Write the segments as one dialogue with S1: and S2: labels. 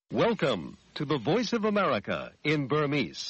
S1: Welcome to the Voice of America in Burmese.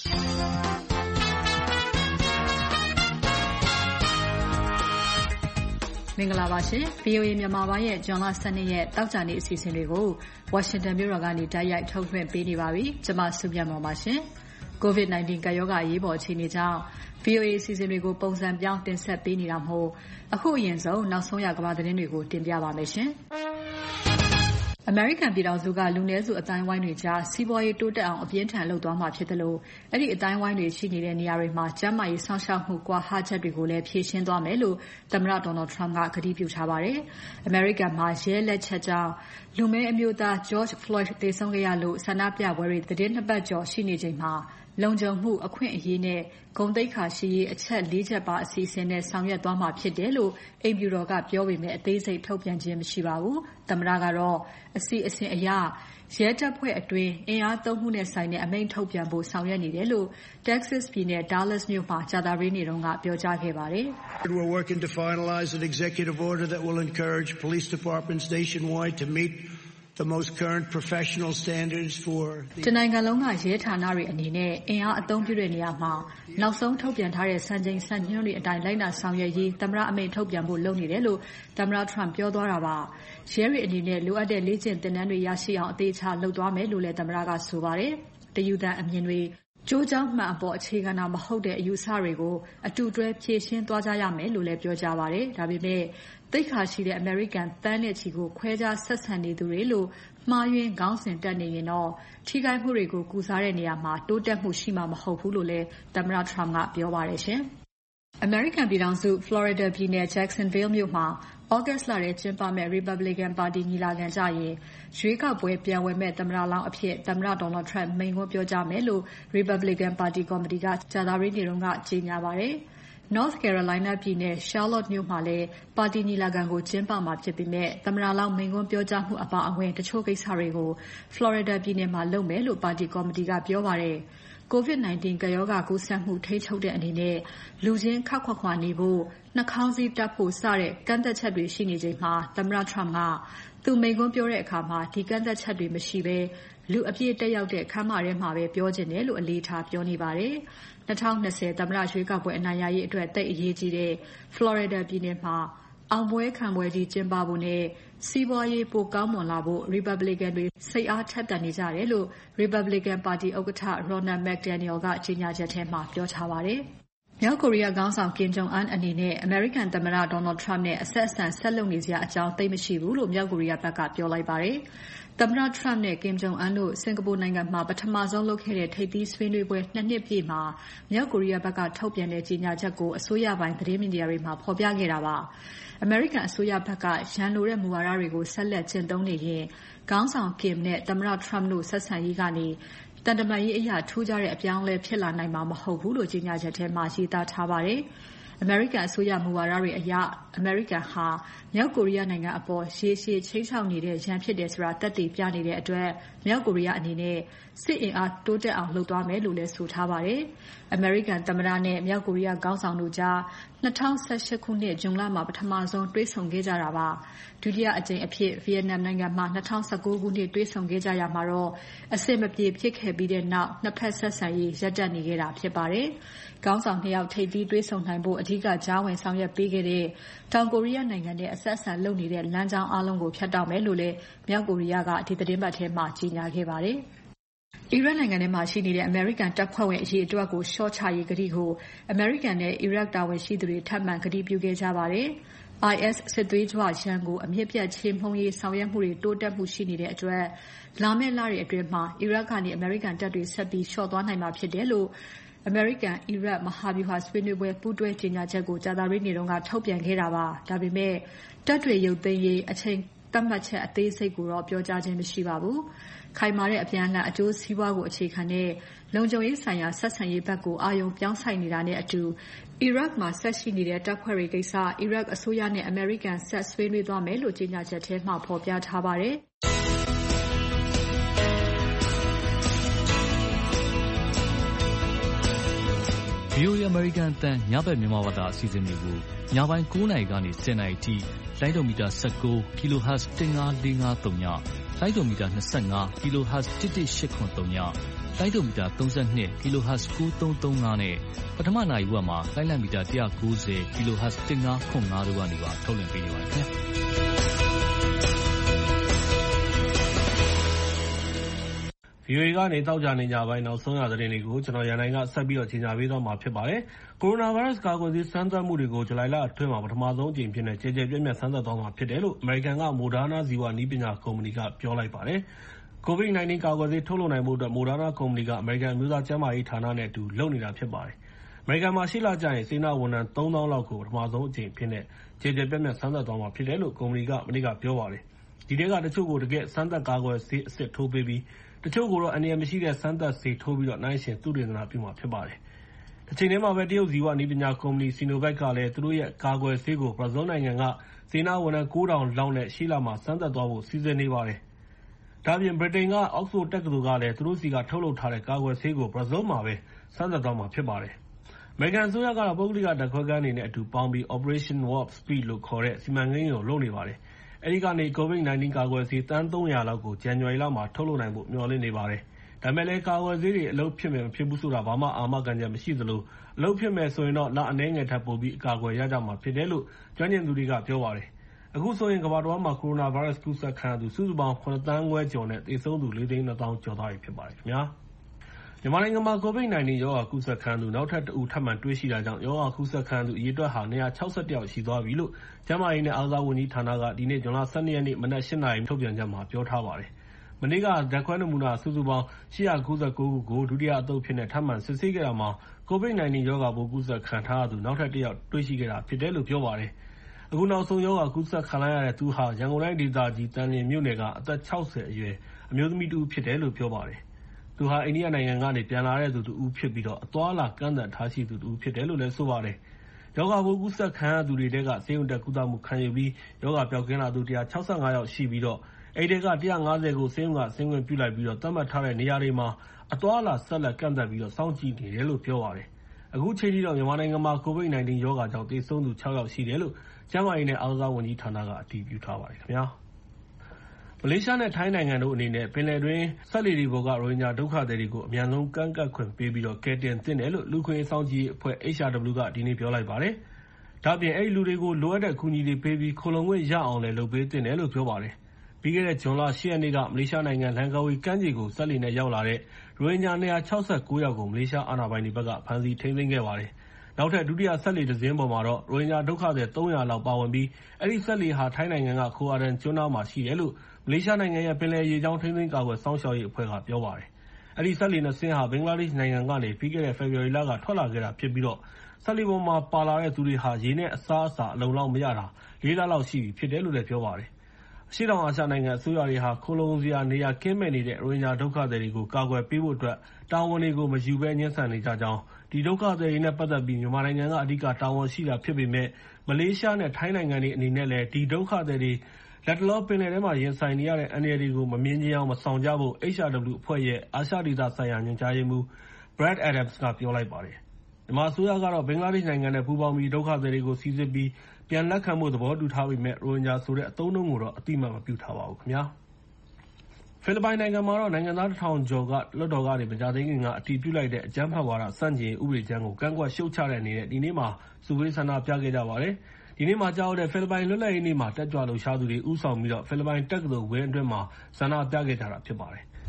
S2: မင်္ဂလာပါရှင် VOA မြန်မာပိုင်းရဲ့ဇွန်လ12ရက်တောက်ကြနေ့အစီအစဉ်တွေကို Washington မြို့တော်ကနေတိုက်ရိုက်ထုတ်လွှင့်ပေးနေပါပြီ။ကျွန်မစုမြတ်မောင်ပါရှင်။ COVID-19 ကပ်ရောဂါအရေးပေါ်အခြေအနေကြောင့် VOA အစီအစဉ်တွေကိုပုံစံပြောင်းတင်ဆက်ပေးနေတာမို့အခုအရင်ဆုံးနောက်ဆုံးရကမ္ဘာသတင်းတွေကိုတင်ပြပါမယ်ရှင်။ အမေရိကန်ပြည်ထောင်စုကလူနည်းစုအတိုင်းဝိုင်းတွေကြားစီးပွားရေးတိုးတက်အောင်အပြင်းထန်လုပ်သွားမှာဖြစ်တယ်လို့အဲ့ဒီအတိုင်းဝိုင်းတွေရှိနေတဲ့နေရာတွေမှာကျန်းမာရေးဆောင်ရှောက်မှုကွာဟချက်တွေကိုလည်းဖြည့်ရှင်းသွားမယ်လို့သမ္မတ Donald Trump ကကတိပြုထားပါတယ်။ အမေရိကန်မှာရဲလက်ချက်ကြောင့်လူမည်းအမျိုးသား George Floyd သေဆုံးခဲ့ရလို့ဆန္ဒပြပွဲတွေသီတင်း 2 ပတ်ကျော်ရှိနေချိန်မှာလုံခြုံမှုအခွင့်အရေးနဲ့ဂုဏ်သိက္ခာရှိရေးအချက် 4 ချက်ပါအစီအစဉ်နဲ့ဆောင်ရွက်သွားမှာဖြစ်တယ်လို့အိမ်ဖြူတော်ကပြောပေမဲ့အသေးစိတ်ထုတ်ပြန်ခြင်းမရှိပါဘူး။သမ္မတကတော့အစီအစဉ်အရရဲတပ်ဖွဲ့အတွင်းအင်အားသုံးမှုနဲ့ဆိုင်တဲ့အမိန့်ထုတ်ပြန်ဖို့ဆောင်ရွက်နေတယ်လို့ Texas ပြည်နယ် Dallas မြို့မှာကြာသပတေးနေ့ကပြောကြားခဲ့ပါတယ်။
S3: We're working to finalize an executive order that will encourage police departments nationwide to meet the most current professional standards for
S2: တနိုင်ငံလုံးကရဲဌာနတွေအနေနဲ့အင်အားအသုံးပြုတဲ့နေရာမှာနောက်ဆုံးထုတ်ပြန်ထားတဲ့စံချိန်စံညွှန်းတွေအတိုင်းလိုက်နာဆောင်ရွက်ရေးသမ္မတအမိန့်ထုတ်ပြန်ဖို့လုပ်နေတယ်လို့သမ္မတ Trump ပြောသွားတာပါ။ရဲတွေအနေနဲ့လိုအပ်တဲ့လေ့ကျင့်သင်တန်းတွေရရှိအောင်အသေးချာလုပ်သွားမယ်လို့လည်းသမ္မတကဆိုပါတယ်။တယူသန်အမြင်တွေကျိုးကြောင်းမှန်အပေါ်အခြေခံတာမဟုတ်တဲ့အယူဆတွေကိုအတူတွဲဖြည့်ရှင်းသွားကြရမယ်လို့လည်းပြောကြားပါတယ်။ဒါပေမဲ့သိက္ခာရှိတဲ့အမေရိကန်သန်းနဲ့ချီကိုခွဲခြားဆက်ဆံနေသူတွေလို့မှားယွင်းခေါင်းစဉ်တက်နေရင်တော့ထိခိုက်မှုတွေကိုကုစားတဲ့နေရာမှာတိုးတက်မှုရှိမှာမဟုတ်ဘူးလို့လည်းသမ္မတ Trump ကပြောပါတယ်ရှင်။ အမေရိကန်ပြည်ထောင်စု Florida ပြည်နယ် Jacksonville မြို့မှာ August လထဲကျင်းပမယ့် Republican ပါတီညီလာခံကျရင်ရွေးကောက်ပွဲပြန်ဝင်မဲ့သမ္မတလောင်းအဖြစ်သမ္မတ Donald Trump မိန့်ခွန်းပြောကြားမယ်လို့ Republican ပါတီကော်မတီကကြာသပတေးနေ့ကကြေညာပါတယ်။ North Carolina ပြည်နယ် Charlotte မြို့မှာလည်းပါတီညီလာခံကိုကျင်းပမှာဖြစ်ပေမဲ့သမ္မတလောင်းမိန့်ခွန်းပြောကြားမှုအပါအဝင်တချို့ကိစ္စတွေကို Florida ပြည်နယ်မှာလုပ်မယ်လို့ပါတီကော်မတီကပြောပါတယ်။ COVID-19 ကပ်ရောဂါကူးစက်မှုထိန်းချုပ်တဲ့အနေနဲ့လူချင်းခပ်ခွာခွာနေဖို့နှာခေါင်းစည်းတပ်ဖို့စတဲ့ကန့်သတ်ချက်တွေရှိနေချိန်မှာသမ္မတ Trump ကသူမိန့်ခွန်းပြောတဲ့အခါဒီကန့်သတ်ချက်တွေမရှိဘဲလူအပြည့်တက်ရောက်တဲ့ခန်းမထဲမှာပဲပြောချင်တယ်လို့အလေးထားပြောနေပါတယ်။2020သမ္မတရွေးကောက်ပွဲအနိုင်ရရေးအတွက်သိပ်အရေးကြီးတဲ့ Florida ပြည်နယ်မှာအောင်ပွဲခံပွဲကြီးကျင်းပဖို့နဲ့စီးပွားရေးပိုကောင်းမွန်လာဖို့ Republican တွေစိတ်အားထက်သန်နေကြတယ်လို့ Republican ပါတီဥက္ကဋ္ဌ Ronald McDaniel ကကြေညာချက်ထဲမှာပြောထားပါတယ်။မြောက်ကိုရီးယားခေါင်းဆောင် Kim Jong Un အနေနဲ့အမေရိကန်သမ္မတ Donald Trump နဲ့အဆက်အဆံဆက်လုပ်နေစရာအကြောင်းသိပ်မရှိဘူးလို့မြောက်ကိုရီးယားဘက်ကပြောလိုက်ပါတယ်။သမ္မတ Trump နဲ့ Kim Jong Un တို့စင်ကာပူနိုင်ငံမှာပထမဆုံးလုပ်ခဲ့တဲ့ထိပ်သီးဆွေးနွေးပွဲ 2 နှစ်ပြည့်မှာမြောက်ကိုရီးယားဘက်ကထုတ်ပြန်တဲ့ကြေညာချက်ကိုအစိုးရပိုင်းသတင်းမီဒီယာတွေမှာဖော်ပြခဲ့တာပါ။အမေရိကန်အစိုးရဘက်ကရန်လိုတဲ့မူဝါဒတွေကိုဆက်လက်ကျင့်သုံးနေရင်ခေါင်းဆောင် Kim နဲ့သမ္မတ Trump တို့ဆက်ဆံရေးကနေတန်တမာရေးအရာထူးခြားတဲ့အပြောင်းအလဲဖြစ်လာနိုင်မှာမဟုတ်ဘူးလို့ကြေညာချက်ထဲမှာရေးသားထားပါတယ်။အမေရိကန်အစိုးရမူဝါဒတွေအရအမေရိကန်ဟာမြောက်ကိုရီးယားနိုင်ငံအပေါ်ရေရှည်ချိန်ချောက်နေတဲ့ရန်ဖြစ်တယ်ဆိုတာသက်သေပြနေတဲ့အတွက်မြောက်ကိုရီးယားအနေနဲ့စစ်အင်အားတိုးတက်အောင်လုပ်သွားမယ်လို့လည်းဆိုထားပါတယ်။အမေရိကန်သမ္မတနဲ့မြောက်ကိုရီးယားခေါင်းဆောင်တို့ကြား2018ခုနှစ်ဇွန်လမှာပထမဆုံးတွေ့ဆုံခဲ့ကြတာပါ။ဒုတိယအကြိမ်အဖြစ်ဗီယက်နမ်နိုင်ငံမှာ2019ခုနှစ်တွေ့ဆုံခဲ့ကြရမှာတော့အဆင်မပြေဖြစ်ခဲ့ပြီးတဲ့နောက်နှစ်ဖက်ဆက်ဆံရေးရပ်တန့်နေခဲ့တာဖြစ်ပါတယ်။ခေါင်းဆောင် 2 ယောက်ထိပ်သီးတွေ့ဆုံနိုင်ဖို့အဓိကကြားဝင်ဆောင်ရွက်ပေးခဲ့တဲ့တောင်ကိုရီးယားနိုင်ငံနဲ့အဆက်အဆံလုပ်နေတဲ့လမ်းကြောင်းအားလုံးကိုဖြတ်တောက်မယ်လို့လည်းမြောက်ကိုရီးယားကဒီသတင်းပတ်ထဲမှာကြေညာခဲ့ပါတယ်။အီရတ်နိုင်ငံထဲမှာရှိနေတဲ့အမေရိကန်တပ်ဖွဲ့ဝင်အရေးအတွက်ကိုလျှော့ချရေးကတိကိုအမေရိကန်နဲ့အီရတ်တာဝန်ရှိသူတွေထပ်မံကတိပြုခဲ့ကြပါတယ်။ IS စစ်သွေးကြွရန်ကိုအမြင့်ပြတ်ချေမှုန်းရေးဆောင်ရွက်မှုတွေတိုးတက်မှုရှိနေတဲ့အတွက်လာမယ့်လတွေအတွင်းမှာအီရတ်ကနေအမေရိကန်တပ်တွေဆက်ပြီးလျှော့သွားနိုင်မှာဖြစ်တယ်လို့အမေရိကန်-အီရတ်မဟာဗျူဟာဆွေးနွေးပွဲပူးတွဲကြေညာချက်ကိုကြာသပတေးနေ့ကထုတ်ပြန်ခဲ့တာပါ။ဒါပေမဲ့တပ်တွေရုပ်သိမ်းရေးအချိန်သတ်မှတ်ချက်အသေးစိတ်ကိုတော့ပြောကြားခြင်းမရှိပါဘူး။ခိုင်မာတဲ့အပြန်အလှန်အကျိုးစီးပွားကိုအခြေခံတဲ့လုံခြုံရေးဆိုင်ရာဆက်ဆံရေးဘက်ကိုအာရုံပြောင်းဆိုင်နေတာနဲ့အတူအီရတ်မှာဆက်ရှိနေတဲ့တပ်ဖွဲ့တွေကိစ္စအီရတ်အစိုးရနဲ့အမေရိကန်ဆက်ဆွေးနွေးသွားမယ်လို့ကြေညာချက်ထဲမှာဖော်ပြထားပါတယ်။
S4: VOA American အသံညဘက်မြန်မာဘာသာအစီအစဉ်တွေကိုညပိုင်း9:00နာရီကနေ10:00နာရီထိလိုင်းဒိုမီတာ19 kHz 15453ညလိုင်းဒိုမီတာ25 kHz 11883ညလိုင်းဒိုမီတာ32 kHz 9335နဲ့ပထမနိုင်ဝက်မှာလိုင်းလံမီတာ190 kHz 1505တို့ကနေပါထုတ်လွှင့်ပေးနေပါတယ်ခင်ဗျာ
S5: VOA ကနေတောက်ကြနေကြပိုင်းနောက်ဆုံးရသတင်းတွေကိုကျွန်တော်ရန်နိုင်ကဆက်ပြီးတော့ကြီးညာပေးသွားမှာဖြစ်ပါတယ်။ကိုရိုနာဗိုင်းရပ်စ်ကာကွယ်ဆေးစမ်းသပ်မှုတွေကိုဇူလိုင်လအတွင်းမှာပထမဆုံးအကြိမ်ဖြစ်နေကြဲကြဲပြန့်ပြန့်စမ်းသပ်သွားမှာဖြစ်တယ်လို့အမေရိကန်ကမိုဒါနာဇီဝနည်းပညာကုမ္ပဏီကပြောလိုက်ပါတယ်။ COVID-19 ကာကွယ်ဆေးထုတ်လုပ်နိုင်ဖို့အတွက်မိုဒါနာကုမ္ပဏီကအမေရိကန်မျိုးသားကျန်းမာရေးဌာနနဲ့အတူလုပ်နေတာဖြစ်ပါတယ်။အမေရိကန်မှာရှေ့လကျရင်စေနာဝန်ထမ်း 3000 လောက်ကိုပထမဆုံးအကြိမ်ဖြစ်နေကြဲကြဲပြန့်ပြန့်စမ်းသပ်သွားမှာဖြစ်တယ်လို့ကုမ္ပဏီကမနေ့ကပြောပါတယ်။ဒီထဲကတချို့ကိုတကယ်စမ်းသပ်ကာကွယ်ဆေးအစစ်ထိုးပေးပြီးတချို့ကိုတော့အန္တရာယ်မရှိတဲ့စမ်းသပ်ဆေးထိုးပြီးတော့နှိုင်းယှဉ်သုတေသနပြုမှာဖြစ်ပါတယ်။တစ်ချိန်တည်းမှာပဲတရုတ်ဇီဝနည်းပညာကုမ္ပဏီ Sinovac ကလည်းသူတို့ရဲ့ကာကွယ်ဆေးကိုဘရာဇီးနိုင်ငံကစေနာဝန်ထမ်း 9000 လောက်နဲ့ရှေ့လမှာစမ်းသပ်သွားဖို့စီစဉ်နေပါတယ်။ဒါ့အပြင်ဗြိတိန်က Oxford တက္ကသိုလ်ကလည်းသူတို့ဆီကထုတ်လုပ်ထားတဲ့ကာကွယ်ဆေးကိုဘရာဇီးမှာပဲစမ်းသပ်သွားမှာဖြစ်ပါတယ်။အမေရိကန်အစိုးရကတော့ပုဂ္ဂလိကဓာတ်ခွဲခန်းတွေနဲ့အတူပေါင်းပြီး Operation Warp Speed လို့ခေါ်တဲ့စီမံကိန်းကိုလုပ်နေပါတယ်။အဲဒီကနေ COVID-19 ကာကွယ်ဆေးသန်း 300 လောက်ကိုဇန်နဝါရီလမှာထုတ်လုပ်နိုင်ဖို့မျှော်လင့်နေပါတယ်။ဒါပေမဲ့လည်းကာကွယ်ဆေးတွေအလုပ်ဖြစ်မယ်မဖြစ်ဘူးဆိုတာဘာမှအာမခံချက်မရှိသလိုအလုပ်ဖြစ်မယ်ဆိုရင်တော့လအနည်းငယ်ထပ်ပိုပြီးအကာအကွယ်ရကြမှာဖြစ်တယ်လို့ကျွမ်းကျင်သူတွေကပြောပါတယ်။အခုဆိုရင်ကမ္ဘာတဝန်းမှာကိုရိုနာဗိုင်းရပ်စ်ကူးစက်ခံရသူစုစုပေါင်း 7 သန်းခွဲကျော်နဲ့သေဆုံးသူ 4,200,000 ကျော်သွားပြီဖြစ်ပါတယ်ခင်ဗျာ။မြန်မာနိုင်ငံမှာ COVID-19 ရောဂါကူးစက်ခံရသူနောက်ထပ်တစ်ဦးထပ်မံတွေ့ရှိတာကြောင့်ရောဂါကူးစက်ခံရသူအရေအတွက်ဟာ261 ယောက်ရှိသွားပြီလို့ကျန်းမာရေးနဲ့အားကစားဝန်ကြီးဌာနကဒီနေ့ဇွန်လ 12 ရက်နေ့မနက် 8 နာရီထုတ်ပြန်ချက်မှာပြောထားပါတယ်။မနေ့ကဓာတ်ခွဲနမူနာစုစုပေါင်း899ခုကိုဒုတိယအသုတ်ဖြစ်နဲ့ထပ်မံစစ်ဆေးခဲ့တာမှာ COVID-19 ရောဂါပိုးကူးစက်ခံထားရသူနောက်ထပ်တစ်ယောက်တွေ့ရှိခဲ့တာဖြစ်တယ်လို့ပြောပါတယ်။အခုနောက်ဆုံးရောဂါကူးစက်ခံရတဲ့သူဟာရန်ကုန်တိုင်းဒေသကြီးတန်လျင်မြို့နယ်ကအသက် 60 အရွယ်အမျိုးသမီးတစ်ဦးဖြစ်တယ်လို့ပြောပါတယ်။သူဟာအိန္ဒိယနိုင်ငံကနေပြန်လာတဲ့သူတစ်ဦးဖြစ်ပြီးတော့အသွားအလာကန့်သတ်ထားရှိသူတစ်ဦးဖြစ်တယ်လို့လည်းဆိုပါတယ်။ရောဂါပိုးကူးစက်ခံရသူတွေထဲကဆေးရုံတက်ကုသမှုခံယူပြီးရောဂါပျောက်ကင်းလာသူ165 ယောက်ရှိပြီးတော့အဲဒီထဲက150ကိုဆေးရုံကဆင်းခွင့်ပြုလိုက်ပြီးတော့သတ်မှတ်ထားတဲ့နေရာတွေမှာအသွားအလာဆက်လက်ကန့်သတ်ပြီးတော့စောင့်ကြည့်နေတယ်လို့ပြောပါတယ်။အခုချိန်ထိတော့မြန်မာနိုင်ငံမှာ COVID-19 ရောဂါကြောင့်သေဆုံးသူ 6 ယောက်ရှိတယ်လို့ကျန်းမာရေးနဲ့အားကစားဝန်ကြီးဌာနကအတည်ပြုထားပါတယ်ခင်ဗျာ။မလေးရှားနဲ့ထိုင်းနိုင်ငံတို့အနေနဲ့ပင်လယ်တွင်းစက်လှေတွေပေါ်ကရိုဟင်ဂျာဒုက္ခသည်တွေကိုအမြန်ဆုံးကမ်းကပ်ခွင့်ပေးပြီးတော့ကယ်တင်သင့်တယ်လို့လူ့အခွင့်အရေးစောင့်ကြည့်ရေးအဖွဲ့ HRW ကဒီနေ့ပြောလိုက်ပါတယ်။ဒါ့အပြင်အဲဒီလူတွေကိုလိုအပ်တဲ့အကူအညီတွေပေးပြီးခိုလှုံခွင့်ရအောင်လည်းလုပ်ပေးသင့်တယ်လို့ပြောပါတယ်။ပြီးခဲ့တဲ့ဇွန်လ 8 ရက်နေ့ကမလေးရှားနိုင်ငံလန်ကာဝီကမ်းခြေကိုစက်လှေနဲ့ရောက်လာတဲ့ရိုဟင်ဂျာ269 ယောက်ကိုမလေးရှားအာဏာပိုင်တွေဘက်ကဖမ်းဆီးထိန်းသိမ်းခဲ့ပါတယ်။နောက်ထပ်ဒုတိယစက်လှေတစ်စင်းပေါ်မှာတော့ရိုဟင်ဂျာဒုက္ခသည် 300 လောက်ပါဝင်ပြီးအဲဒီစက်လှေဟာထိုင်းနိုင်ငံကခိုအာဒန်ကျွန်းနားမှာရှိတယ်လို့မလေးရှားနိုင်ငံရဲ့ပင်လယ်ရေကြောင်းထိန်းသိမ်းကာကွယ်စောင့်ရှောက်ရေးအဖွဲ့ကပြောပါတယ်။အဲဒီစက်လှေ2 စင်းဟာဘင်္ဂလားဒေ့ရှ်နိုင်ငံကနေပြီးခဲ့တဲ့ဖေဖော်ဝါရီလကထွက်လာခဲ့တာဖြစ်ပြီးတော့စက်လှေပေါ်မှာပါလာတဲ့သူတွေဟာရေနဲ့အစားအစာအလုံလောက်မရတာ4 လလောက်ရှိပြီဖြစ်တယ်လို့လည်းပြောပါတယ်။အရှေ့တောင်အာရှနိုင်ငံအစိုးရတွေဟာခိုလုံစရာနေရာကင်းမဲ့နေတဲ့ရိုဟင်ဂျာဒုက္ခသည်တွေကိုကာကွယ်ပေးဖို့အတွက်တာဝန်တွေကိုမယူဘဲညှဉ်းဆန်နေကြကြောင်းဒီဒုက္ခသည်တွေနဲ့ပတ်သက်ပြီးမြန်မာနိုင်ငံကအဓိကတာဝန်ရှိတာဖြစ်ပေမဲ့မလေးရှားနဲ့ထိုင်းနိုင်ငံတွေအနေနဲ့လည်းဒီဒုက္ခသည်တွေလက်တလောပင်လယ်ထဲမှာရင်ဆိုင်နေရတဲ့အန္တရာယ်တွေကိုမမြင်ချင်အောင်မဆောင်ကြဖို့ HRW အဖွဲ့ရဲ့အာရှဒေသဆိုင်ရာညွှန်ကြားရေးမှူး Brad Adams ကပြောလိုက်ပါတယ်။မြန်မာအစိုးရကတော့ဘင်္ဂလားဒေ့ရှ်နိုင်ငံနဲ့ပူးပေါင်းပြီးဒုက္ခသည်တွေကိုစိစစ်ပြီးပြန်လက်ခံဖို့သဘောတူထားပေမဲ့ရိုဟင်ဂျာဆိုတဲ့အသုံးအနှုန်းကိုတော့အတိအမှတ်မပြုထားပါဘူးခင်ဗျာ။ဖိလစ်ပိုင်နိုင်ငံမှာတော့နိုင်ငံသား 1,000 ကျော်ကလွှတ်တော်ကနေမကြာသေးခင်ကအတည်ပြုလိုက်တဲ့အကြမ်းဖက်ဝါဒစန့်ကျင်ရေးဥပဒေကြမ်းကိုကန့်ကွက်ရှုတ်ချတဲ့အနေနဲ့ဒီနေ့မှာစုဝေးဆန္ဒပြခဲ့ကြပါတယ်။ဒီနေ့မှာကြောက်တဲ့ဖိလစ်ပိုင်လွတ်လပ်ရေးနေ့မှာတက်ကြွလှုပ်ရှားသူတွေဦးဆောင်ပြီးတော့ဖိလစ်ပိုင်တက္ကသိုလ်ဝင်းအတွင်းမှာဆန္ဒပြခဲ့ကြတာဖြစ်ပါတယ်။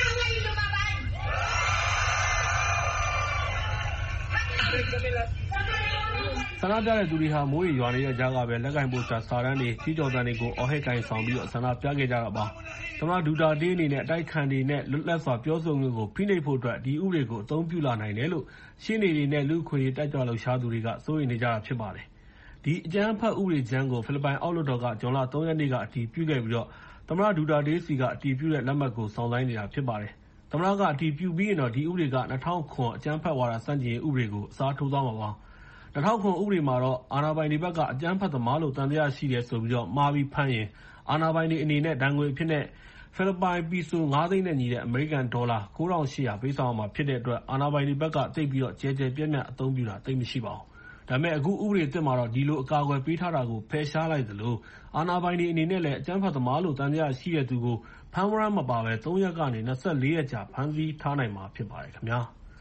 S5: ဆန္ဒပြတဲ့သူတွေဟာမိုးရေရွာနေတဲ့ကြားကပဲလက်ကင်ပိုစတာစာတန်းတွေကြီးကြော်သံတွေကိုအော်ဟစ်ကိုင်ဆောင်ပြီးတော့ဆန္ဒပြခဲ့ကြတာပါ။သမ္မတဒူတာတေးအနေနဲ့အတိုက်ခံတွေနဲ့လွတ်လပ်စွာပြောဆိုမှုကိုဖိနှိပ်ဖို့အတွက်ဒီဥပဒေကိုအသုံးပြုလာနိုင်တယ်လို့ရှင်းနေတွေနဲ့လူ့အခွင့်အရေးတက်ကြွလှုပ်ရှားသူတွေကစိုးရိမ်နေကြတာဖြစ်ပါတယ်။ဒီအကြမ်းဖက်ဥပဒေကြမ်းကိုဖိလစ်ပိုင်အောက်လွှတ်တော်ကဇွန်လ 3 ရက်နေ့ကအတည်ပြုခဲ့ပြီးတော့သမ္မတဒူတာတေးစီကအတည်ပြုတဲ့လက်မှတ်ကိုစောင့်ဆိုင်းနေတာဖြစ်ပါတယ်။သမ္မတကအတည်ပြုပြီးရင်တော့ဒီဥပဒေက2009အကြမ်းဖက်ဝါဒစန့်ကျင်ရေးဥပဒေကိုအစားထိုးသွားမှာပါ။2009ဥပဒေမှာတော့အာဏာပိုင်တွေဘက်ကအကြမ်းဖက်သမားလို့သံသယရှိတယ်ဆိုပြီးတော့မှားပြီးဖမ်းရင်အာဏာပိုင်တွေအနေနဲ့ဒဏ်ငွေအဖြစ်နဲ့ဖိလစ်ပိုင်ပီဆို9 သိန်းနဲ့ညီတဲ့အမေရိကန်ဒေါ်လာ 9,800 ပေးဆောင်ရမှာဖြစ်တဲ့အတွက်အာဏာပိုင်တွေဘက်ကသိပ်ပြီးတော့ကျယ်ကျယ်ပြန့်ပြန့်အသုံးပြုတာသိပ်မရှိပါဘူး။ ဒါဒါပေမဲ့အခုဥပဒေသစ်မှာတော့ဒီလိုအကာအကွယ်ပေးထားတာကိုဖယ်ရှားလိုက်သလိုအာဏာပိုင်တွေအနေနဲ့လည်းအကြမ်းဖက်သမားလို့သံသယရှိတဲ့သူကိုဖမ်းဝရမ်းမပါဘဲ3 ရက်ကနေ24 ရက်ကြာဖမ်းဆီးထားနိုင်မှာဖြစ်ပါတယ်ခင်ဗျာ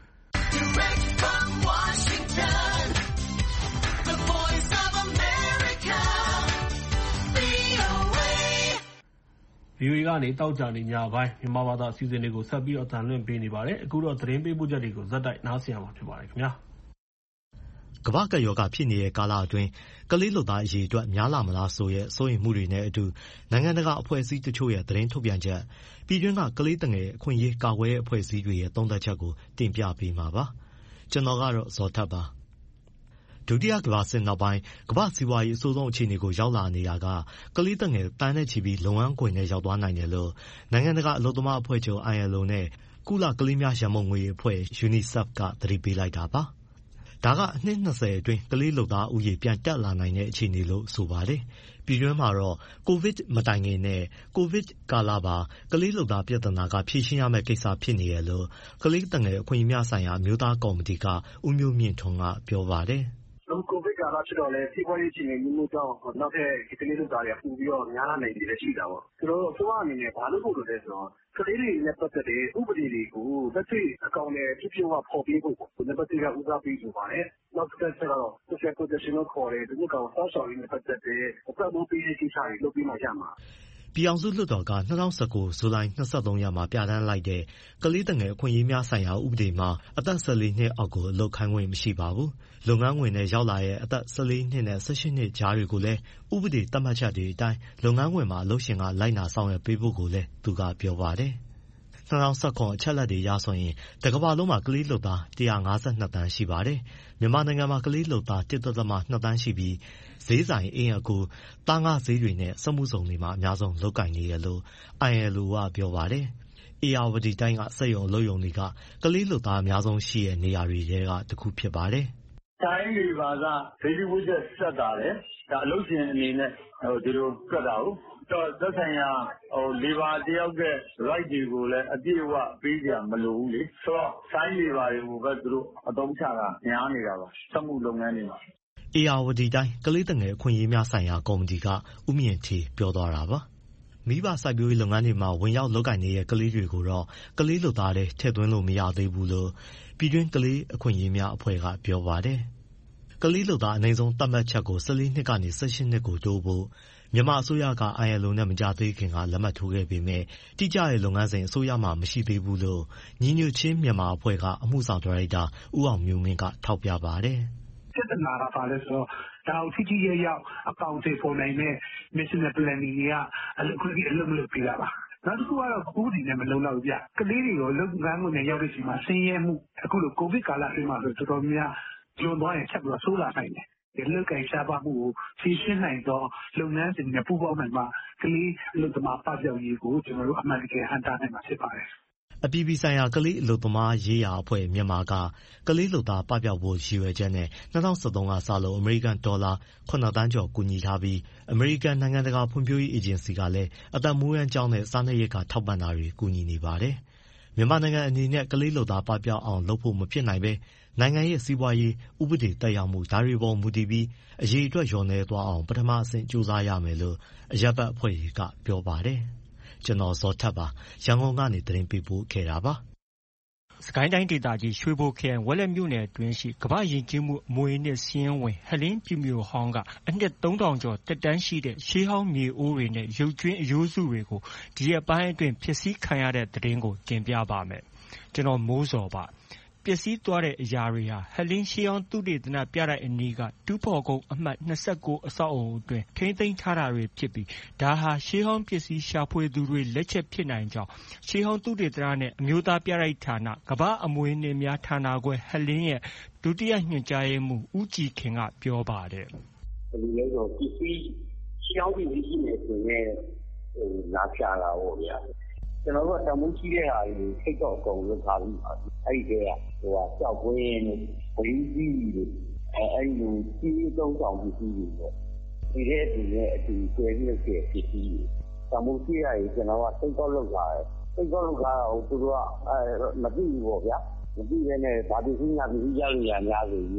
S5: VOA ကနေတောက်ကြနေညပိုင်းမြန်မာဘာသာအစီအစဉ်တွေကိုဆက်ပြီးအသံလွှင့်ပေးနေပါတယ်အခုတော့သတင်းပေးပို့ချက်တွေကိုဇက်တိုက်နားဆင်ရမှာဖြစ်ပါတယ်ခင်ဗျာ
S6: ကမ္ဘာ့ကပ်ရောဂါဖြစ်နေတဲ့ကာလအတွင်းကလေးလုပ်သားအရေးအတွက်များလာမလားဆိုတဲ့စိုးရိမ်မှုတွေနဲ့အတူနိုင်ငံတကာအဖွဲ့အစည်းတချို့ရဲ့သတင်းထုတ်ပြန်ချက်ပြည်တွင်းကကလေးငယ်အခွင့်အရေးကာကွယ်တဲ့အဖွဲ့အစည်းတွေရဲ့သုံးသပ်ချက်ကိုတင်ပြပေးမှာပါကျွန်တော်ကတော့ဇော်ထက်ပါဒုတိယကမ္ဘာစစ်နောက်ပိုင်းကမ္ဘာစီးပွားရေးအဆိုးဆုံးအခြေအနေကိုရောက်လာနေတာကကလေးငယ်တန်းနဲ့ချီပြီးလုပ်ငန်းခွင်နဲ့ရောက်သွားနိုင်တယ်လို့နိုင်ငံတကာအလုပ်သမားအဖွဲ့ချုပ် ILO နဲ့ကုလကလေးများရန်ပုံငွေအဖွဲ့ UNICEF ကသတိပေးလိုက်တာပါဒါကအနှစ်20အတွင်းကလေးလုပ်သားဦးရေပြန်တက်လာနိုင်တဲ့အခြေအနေလို့ဆိုပါတယ်။ပြည်တွင်းမှာတော့ကိုဗစ်မတိုင်ခင်နဲ့ကိုဗစ်ကာလပါကလေးလုပ်သားပြဿနာကဖြေရှင်းရမယ့်ကိစ္စဖြစ်နေတယ်လို့ကလေးငယ်အခွင့်အရေးများဆိုင်ရာအမျိုးသားကော်မတီကဦးမျိုးမြင့်ထွန်းကပြောပါတယ်
S7: ။ကိုဗစ်ကာလဖြစ်တော့လဲစီးပွားရေးအခြေအနေမျိုးကြောင့်နောက်ထပ်ဒီကလေးလုပ်သားတွေပိုပြီးတော့များလာနိုင်တယ်ရှိတာပေါ့။ကျွန်တော်တို့အစိုးရအနေနဲ့ဘာလို့လုပ်လို့လဲဆိုတော့ကလေးတွေနဲ့ပတ်သက်တဲ့ဥပဒေတွေကိုလက်တွေ့အကောင်အထည်ဖြစ်ဖြစ်ဖော်ပေးဖို့ပေါ့။နံပါတ်1ကဦးစားပေးလိုပါတယ်။နောက်တစ်ချက်ကတော့ social protection လို့ခေါ်တဲ့ဒီကောင်ဆောက်ရှောက်ရေးနဲ့ပတ်သက်တဲ့အပတ်မိုးပေးတဲ့ကိစ္စတွေလုပ်ပြီးမှရမှာ
S6: ။ပြည်အောင်စုလွှတ်တော်က2019ဇူလိုင်23ရက်မှာပြဋ္ဌာန်းလိုက်တဲ့ကလေးငယ်အခွင့်အရေးများဆိုင်ရာဥပဒေမှာအသက်14နှစ်အောက်ကိုအလုပ်ခိုင်းခွင့်မရှိပါဘူး။လုပ်ငန်းဝင်နဲ့ရောက်လာတဲ့အသက်14နှစ်နဲ့18နှစ်ကြားတွေကိုလည်းဥပဒေသတ်မှတ်ချက်တွေအတိုင်းလုပ်ငန်းဝင်မှာအလုပ်ရှင်ကလိုက်နာဆောင်ရွက်ပေးဖို့ကိုလည်းသူကပြောပါတယ်။2019အချက်လက်တွေရဆိုရင်တကမ္ဘာလုံးမှာကလေးလုပ်သား152တန်းရှိပါတယ်။မြန်မာနိုင်ငံမှာကလေးလုပ်သား 1.2 တန်းရှိပြီးဈေးဆိုင်အင်းအကူသားငါးဈေးတွေနဲ့စက်မှုဇုံတွေမှာအများဆုံးလုပ်ကိုင်နေတယ်လို့ ILO ကပြောပါတယ်။ဧရာဝတီတိုင်းကစက်ရုံအလုပ်ရုံတွေကကလေးလုပ်သားအများဆုံးရှိတဲ့နေရာတွေထဲကတစ်ခုဖြစ်ပါတယ်
S7: ။တိုင်းတွေပါကဗီဒီယိုချက်ဆက်တာလေဒါအလုပ်ရှင်အနေနဲ့ဒီလိုတွက်တာဟုတ်တော့သက်ဆိုင်ရာlabor တယောက်ရဲ့ right တွေကိုလည်းအပြည့်အဝပေးကြမလို့ဘူးလေဆိုတော့ဆိုင် labor တွေကိုပဲသူတို့အသုံးချတာများနေတာပါစက်မှုလုပ်ငန်းတွေမှာ
S6: ဧရာဝတီတိုင်းကလေးငယ်အခွင့်အရေးများဆိုင်ရာကော်မတီကဦးမြင့်ထေပြောသွားတာပါမိဘစိုက်ပျိုးရေးလုပ်ငန်းတွေမှာဝင်ရောက်လုပ်ကိုင်နေတဲ့ကလေးတွေကိုတော့ကလေးလုပ်သားတွေထည့်သွင်းလို့မရသေးဘူးလို့ပြည်တွင်းကလေးအခွင့်အရေးများအဖွဲ့ကပြောပါတယ်ကလေးလုပ်သားအနည်းဆုံးသတ်မှတ်ချက်ကို14နှစ်ကနေ18နှစ်ကိုတိုးဖို့မြန်မာအစိုးရက ILO နဲ့မကြသေးခင်ကလက်မှတ်ထိုးခဲ့ပေမဲ့တိကျတဲ့လုပ်ငန်းစဉ်အစိုးရမှမရှိသေးဘူးလို့ညီညွတ်ချင်းမြန်မာအဖွဲ့ကအမှုဆောင်ဒါရိုက်တာဦးအောင်မျိုးမင်းကထောက်ပြပါတယ်
S7: ပြဿနာကပါလဲဆိုတော့ဒါကိုထိထိရောက်အကောင့်တွေပေါ်နိုင်တဲ့ national planning တွေကအလုပ်ခွင့်အလုပ်မလုပ်ပေးတာပါနောက်တစ်ခုကတော့ဥပဒေနဲ့မလုံလောက်ကြကလေးတွေကိုလုပ်ငန်းခွင်နဲ့ရောက်တဲ့ချိန်မှာဆင်းရဲမှုအခုလိုကိုဗစ်ကာလအတွင်းမှာဆိုတော်တော်များကျွန်းသွားရင်ချက်ပြီးတော့ဆိုးလာနိုင်တယ်ဒီလုတ်ကင်ရှားပါမှုကိုဖြည့်ရှင်းနိုင်သောလုပ်ငန်းစဉ်နဲ့ပူးပေါင်းနိုင်မှကလေးအလုပ်သမားပပျောက်ရေးကိုကျွန်တော်တို့အမှန်တကယ်ဟန်တာနိုင်မှာဖြစ်ပါတယ်
S6: အပြည်ပြည်ဆိုင်ရာကလေးအလုပ်သမားရေးရာအဖွဲ့မြန်မာကလေးလုပ်သားပပျောက်ဖို့ရည်ရွယ်ချက်နဲ့2013ကစလို့အမေရိကန်ဒေါ်လာ9 သန်းကျော်ကူညီထားပြီးအမေရိကန်နိုင်ငံတကာဖွံ့ဖြိုးရေးအေဂျင်စီကလည်းအသက်မွေးဝမ်းကျောင်းနဲ့စားနပ်ရိက္ခာထောက်ပံ့တာတွေကူညီနေပါတယ်။မြန်မာနိုင်ငံအနေနဲ့ကလေးလုပ်သားပပျောက်အောင်လုပ်ဖို့မဖြစ်နိုင်ပဲနိုင်ငံရဲ့စီးပွားရေးဥပဒေတက်ရောက်မှုဒါတွေပေါ်မူတည်ပြီးအရေးအတွက်လျော့နည်းသွားအောင်ပထမအဆင့်ကြိုးစားရမယ်လို့အရပ်ဘက်အဖွဲ့ကပြောပါတယ်။ကျွန်တော်ဇော်ထက်ပါရန်ကုန်ကနေသတင်းပေးပို့ခဲ့တာပါ
S8: စကိုင်းတိုင်းဒေသကြီးရွှေဘိုခရိုင်ဝက်လက်မြို့နယ်အတွင်းရှိကမ္ဘာ့ယဉ်ကျေးမှုအမွေအနှစ်စာရင်းဝင်ဟလင်းပြမြို့ဟောင်းကအနှစ်3000ကျော်တက်တန်းရှိတဲ့ရှေးဟောင်းမြေအိုးတွေနဲ့ရုပ်ကြွင်းအရိုးစုတွေကိုဒီရက်ပိုင်းအတွင်းဖျက်ဆီးခံရတဲ့သတင်းကိုတင်ပြပါမယ်ကျွန်တော်မိုးစောပါပျက်စီးသွားတဲ့အရာတွေဟာဟလင်းရှေးဟောင်းသုတေသနပြတိုက်အနီးကတူးဖော်ကုန်းအမှတ်29အဆောက်အုံအတွင်းထိန်းသိမ်းထားတာတွေဖြစ်ပြီးဒါဟာရှေးဟောင်းပစ္စည်းရှာဖွေသူတွေလက်ချက်ဖြစ်နိုင်ကြောင်းရှေးဟောင်းသုတေသနနဲ့အမျိုးသားပြတိုက်ဌာနကမ္ဘာအမွေအနှစ်များဌာနခွဲဟလင်းရဲ့ဒုတိယညွှန်ကြားရေးမှူးဦးကြည်ခင်ကပြောပါတယ်
S7: ။ဒီလိုမျိုးပစ္စည်းရှေးဟောင်းပစ္စည်းရှိနေဆိုရင်လာပြတာပေါ့ဗျာ။ကျွန်တော်တို့ကတမိုးကြီးတဲ့ဟာတွေထိတ်တော့အကုန်လုံးထားပြီးပါအဲ့ဒီကကြောက်ကွင်းနဲ့ဝင်းကြီးတွေအဲ့လိုကြီးသုံးဆောင်ပစ္စည်းတွေပေါ့ဒီတဲ့အတူနဲ့အတူဆွဲပြီးတော့ပစ္စည်းတွေတမိုးကြီးရရင်ကျွန်တော်ကထိတ်တော့လောက်ထားတယ်ထိတ်တော့လောက်ထားတော့သူတို့ကမသိဘူးပေါ့ဗျာမသိဘဲနဲ့ဗာပစ္စည်းညာပစ္စည်းရလို့ရများဆိုပြီးတော့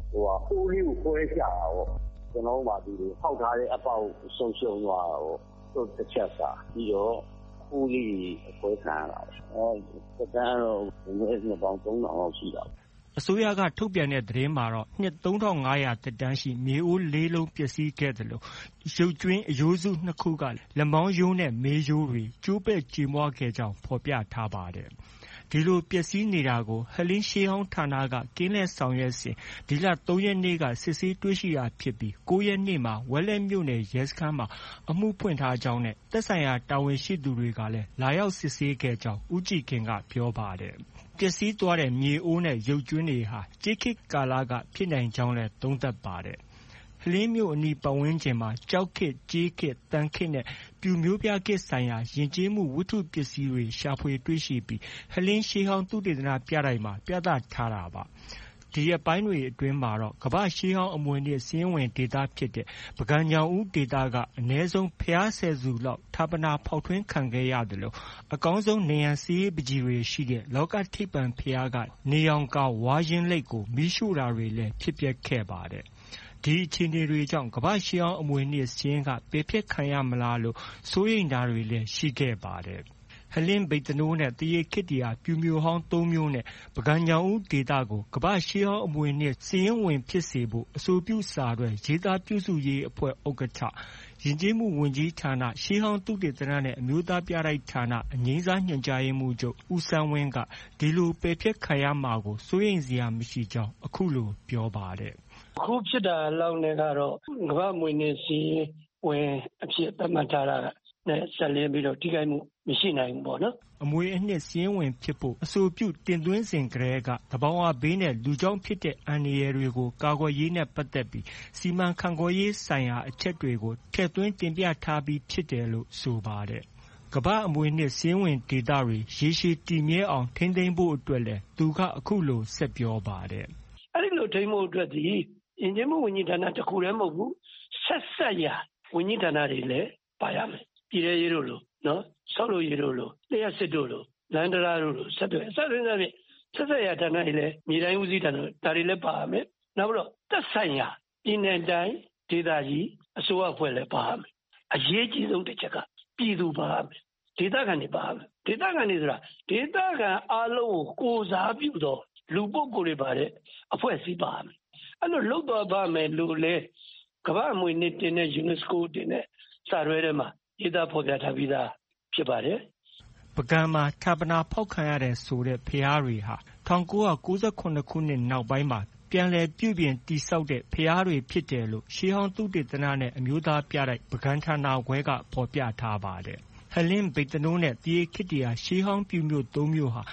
S9: ပိုးလေးကိုခွဲချတာပေါ့ကျွန်တော်မှဒီလိုဟောက်ထားတဲ့အပေါက်ဆုံးရှုံးသွားတာပေါ့သူတစ်ချက်စာပြီးတော့ပိုးလေးခွဲခံရတာစကန်တော့ဒီပေါင်း3000လောက်ရှိတာ
S8: အစိုးရကထုတ်ပြန်တဲ့သတင်းမှာတော့နှစ်3500သက်တမ်းရှိမြေအိုး၄လုံးပျက်စီးခဲ့တယ်လို့ရုပ်ကြွင်းအရိုးစု2ခုကလက်မောင်းရိုးနဲ့မေးရိုးတွေကျိုးပဲ့ကြေမွခဲ့ကြောင်းဖော်ပြထားပါတယ်ဒီလိုပျက်စီးနေတာကိုဟလင်းရှေးဟောင်းဌာနကကင်းလှည့်ဆောင်ရွက်စဉ်ဒီလ3ရက်နေ့ကစစ်ဆေးတွေ့ရှိတာဖြစ်ပြီး9ရက်နေ့မှာဝက်လက်မြို့နယ်ရဲစခန်းမှာအမှုဖွင့်ထားကြောင်းနဲ့သက်ဆိုင်ရာတာဝန်ရှိသူတွေကလည်းလာရောက်စစ်ဆေးခဲ့ကြောင်းဦးကြည်ခင်ကပြောပါတယ်ပျက်စီးသွားတဲ့မြေအိုးနဲ့ရုပ်ကြွင်းတွေဟာကြေးခေတ်ကာလကဖြစ်နိုင်ကြောင်းလည်းသုံးသပ်ပါတယ်ဟလင်းမြို့အနီးပတ်ဝန်းကျင်မှာကျောက်ခေတ်ကြေးခေတ်တန်ခေတ်နဲ့ပြူမျိုးပြခေတ်ဆိုင်ရာယဉ်ကျေးမှုဝတ္ထုပစ္စည်းတွေရှာဖွေတွေ့ရှိပြီးဟလင်းရှေးဟောင်းသုတေသနပြတိုက်မှာပြသထားတာပါဒီရက်ပိုင်းတွေအတွင်းမှာတော့ကမ္ဘာရှေးဟောင်းအမွေအနှစ်စာရင်းဝင်ဒေသဖြစ်တဲ့ပုဂံညောင်ဦးဒေသကအနည်းဆုံးဘုရားဆယ်စုလောက်ဌာပနာဖောက်ထွင်းခံခဲ့ရတယ်လို့အကောင်းဆုံးနေရန်စီးရေးပကြီးတွေရှိတဲ့လောကထိပ်ပံဘုရားကနေရောင်ကာဝါရင်လိတ်ကိုမီးရှို့တာတွေလည်းဖြစ်ပျက်ခဲ့ပါတယ်ဒီအခြေအနေတွေကြောင့်ကမ္ဘာရှေးဟောင်းအမွေအနှစ်စာရင်းကပယ်ဖျက်ခံရမလားလို့စိုးရိမ်တာတွေလည်းရှိခဲ့ပါတယ်ဟလင်းဗိတ်တနိုးနဲ့တရေခေတ္တရာပြူမျိုးဟောင်း3မျိုးနဲ့ပုဂံညောင်ဦးဒေသကိုကမ္ဘာရှေးဟောင်းအမွေအနှစ်စာရင်းဝင်ဖြစ်စေဖို့အဆိုပြုစာတွေရေးသားပြုစုရေးအဖွဲ့ဥက္ကဋ္ဌယဉ်ကျေးမှုဝန်ကြီးဌာနရှေးဟောင်းသုတေသနနဲ့အမျိုးသားပြတိုက်ဌာနအငြိမ်းစားညွှန်ကြားရေးမှူးချုပ်ဦးစန်းဝင်းကဒီလိုပယ်ဖျက်ခံရမှာကိုစိုးရိမ်စရာမရှိကြောင်းအခုလိုပြောပါတယ်
S10: အခုဖြစ်တာလောက်နဲ့ကတော့ကမ္ဘာမွေးနေ့စီဝင်အဖြစ်သတ်မှတ်ထားတာနဲ့ဆက်လျင်းပြီးတော့ထိခိုက်မှုမရှိနိုင်ဘူးပေါ့နော်
S8: အမွေအနှစ်စာရင်းဝင်ဖြစ်ဖို့အဆိုပြုတင်သွင်းစဉ်ကတည်းကသဘာဝဘေးနဲ့လူကြောင့်ဖြစ်တဲ့အန္တရာယ်တွေကိုကာကွယ်ရေးနဲ့ပတ်သက်ပြီးစီမံခန့်ခွဲရေးဆိုင်ရာအချက်တွေကိုထည့်သွင်းတင်ပြထားပြီးဖြစ်တယ်လို့ဆိုပါတယ်ကမ္ဘာအမွေအနှစ်စာရင်းဝင်ဒေသတွေရေရှည်တည်မြဲအောင်ထိန်းသိမ်းဖို့အတွက်လည်းသူကအခုလိုဆက်ပြောပါတယ်
S10: အဲ့ဒီလိုထိန်းဖို့အတွက်ဒီယဉ်ကျေးမှုဝန်ကြီးဌာနတစ်ခုတည်းမဟုတ်ဘူးဆက်ရာဝန်ကြီးဌာနတွေလည်းပါရမယ်ပြည်ထောင်ရေးတို့လို့နော်ဆောက်လုပ်ရေးတို့လို့လျှက်စစ်တို့လို့လန်ဒရာတို့လို့ဆက်ရာဌာနတွေလည်းမြေတိုင်းဦးစီးဌာနဒါတွေလည်းပါရမယ်နောက်ပြီးတော့သက်ဆိုင်ရာပြည်နယ်တိုင်းဒေသကြီးအစိုးရအဖွဲ့လည်းပါရမယ်အရေးကြီးဆုံးတစ်ချက်ကပြည်သူပါရမယ်ဒေသခံတွေပါရမယ်ဒေသခံတွေဆိုတာဒေသခံအားလုံးကိုကိုစားပြုတော့လူပုဂ္ဂိုလ်တွေပါတဲ့အဖွဲ့အစည်းပါရမယ်အဲ့လိုလုပ်တော့ပါမယ်လို့လေကမ္ဘာအမွေအနှစ်တင်တဲ့ UNESCO တင်တဲ့စာရွက်ထဲမှာရေးသားဖော်ပြထားပြီးသားဖြစ်ပါတယ်
S8: ပုဂံမှာဌာပနာဖောက်ခံရတဲ့ဆိုတဲ့ဘုရားတွေဟာ1998ခုနှစ်နောက်ပိုင်းမှာပြန်လည်ပြုပြင်တည်ဆောက်တဲ့ဘုရားတွေဖြစ်တယ်လို့ရှေးဟောင်းသုတေသနနဲ့အမျိုးသားပြတိုက်ပုဂံဌာနခွဲကဖော်ပြထားပါတယ်ဟလင်းဗိတ်တနိုးနဲ့တရေခေတ္တရာရှေးဟောင်းပြူမျိုး3မျိုးဟာ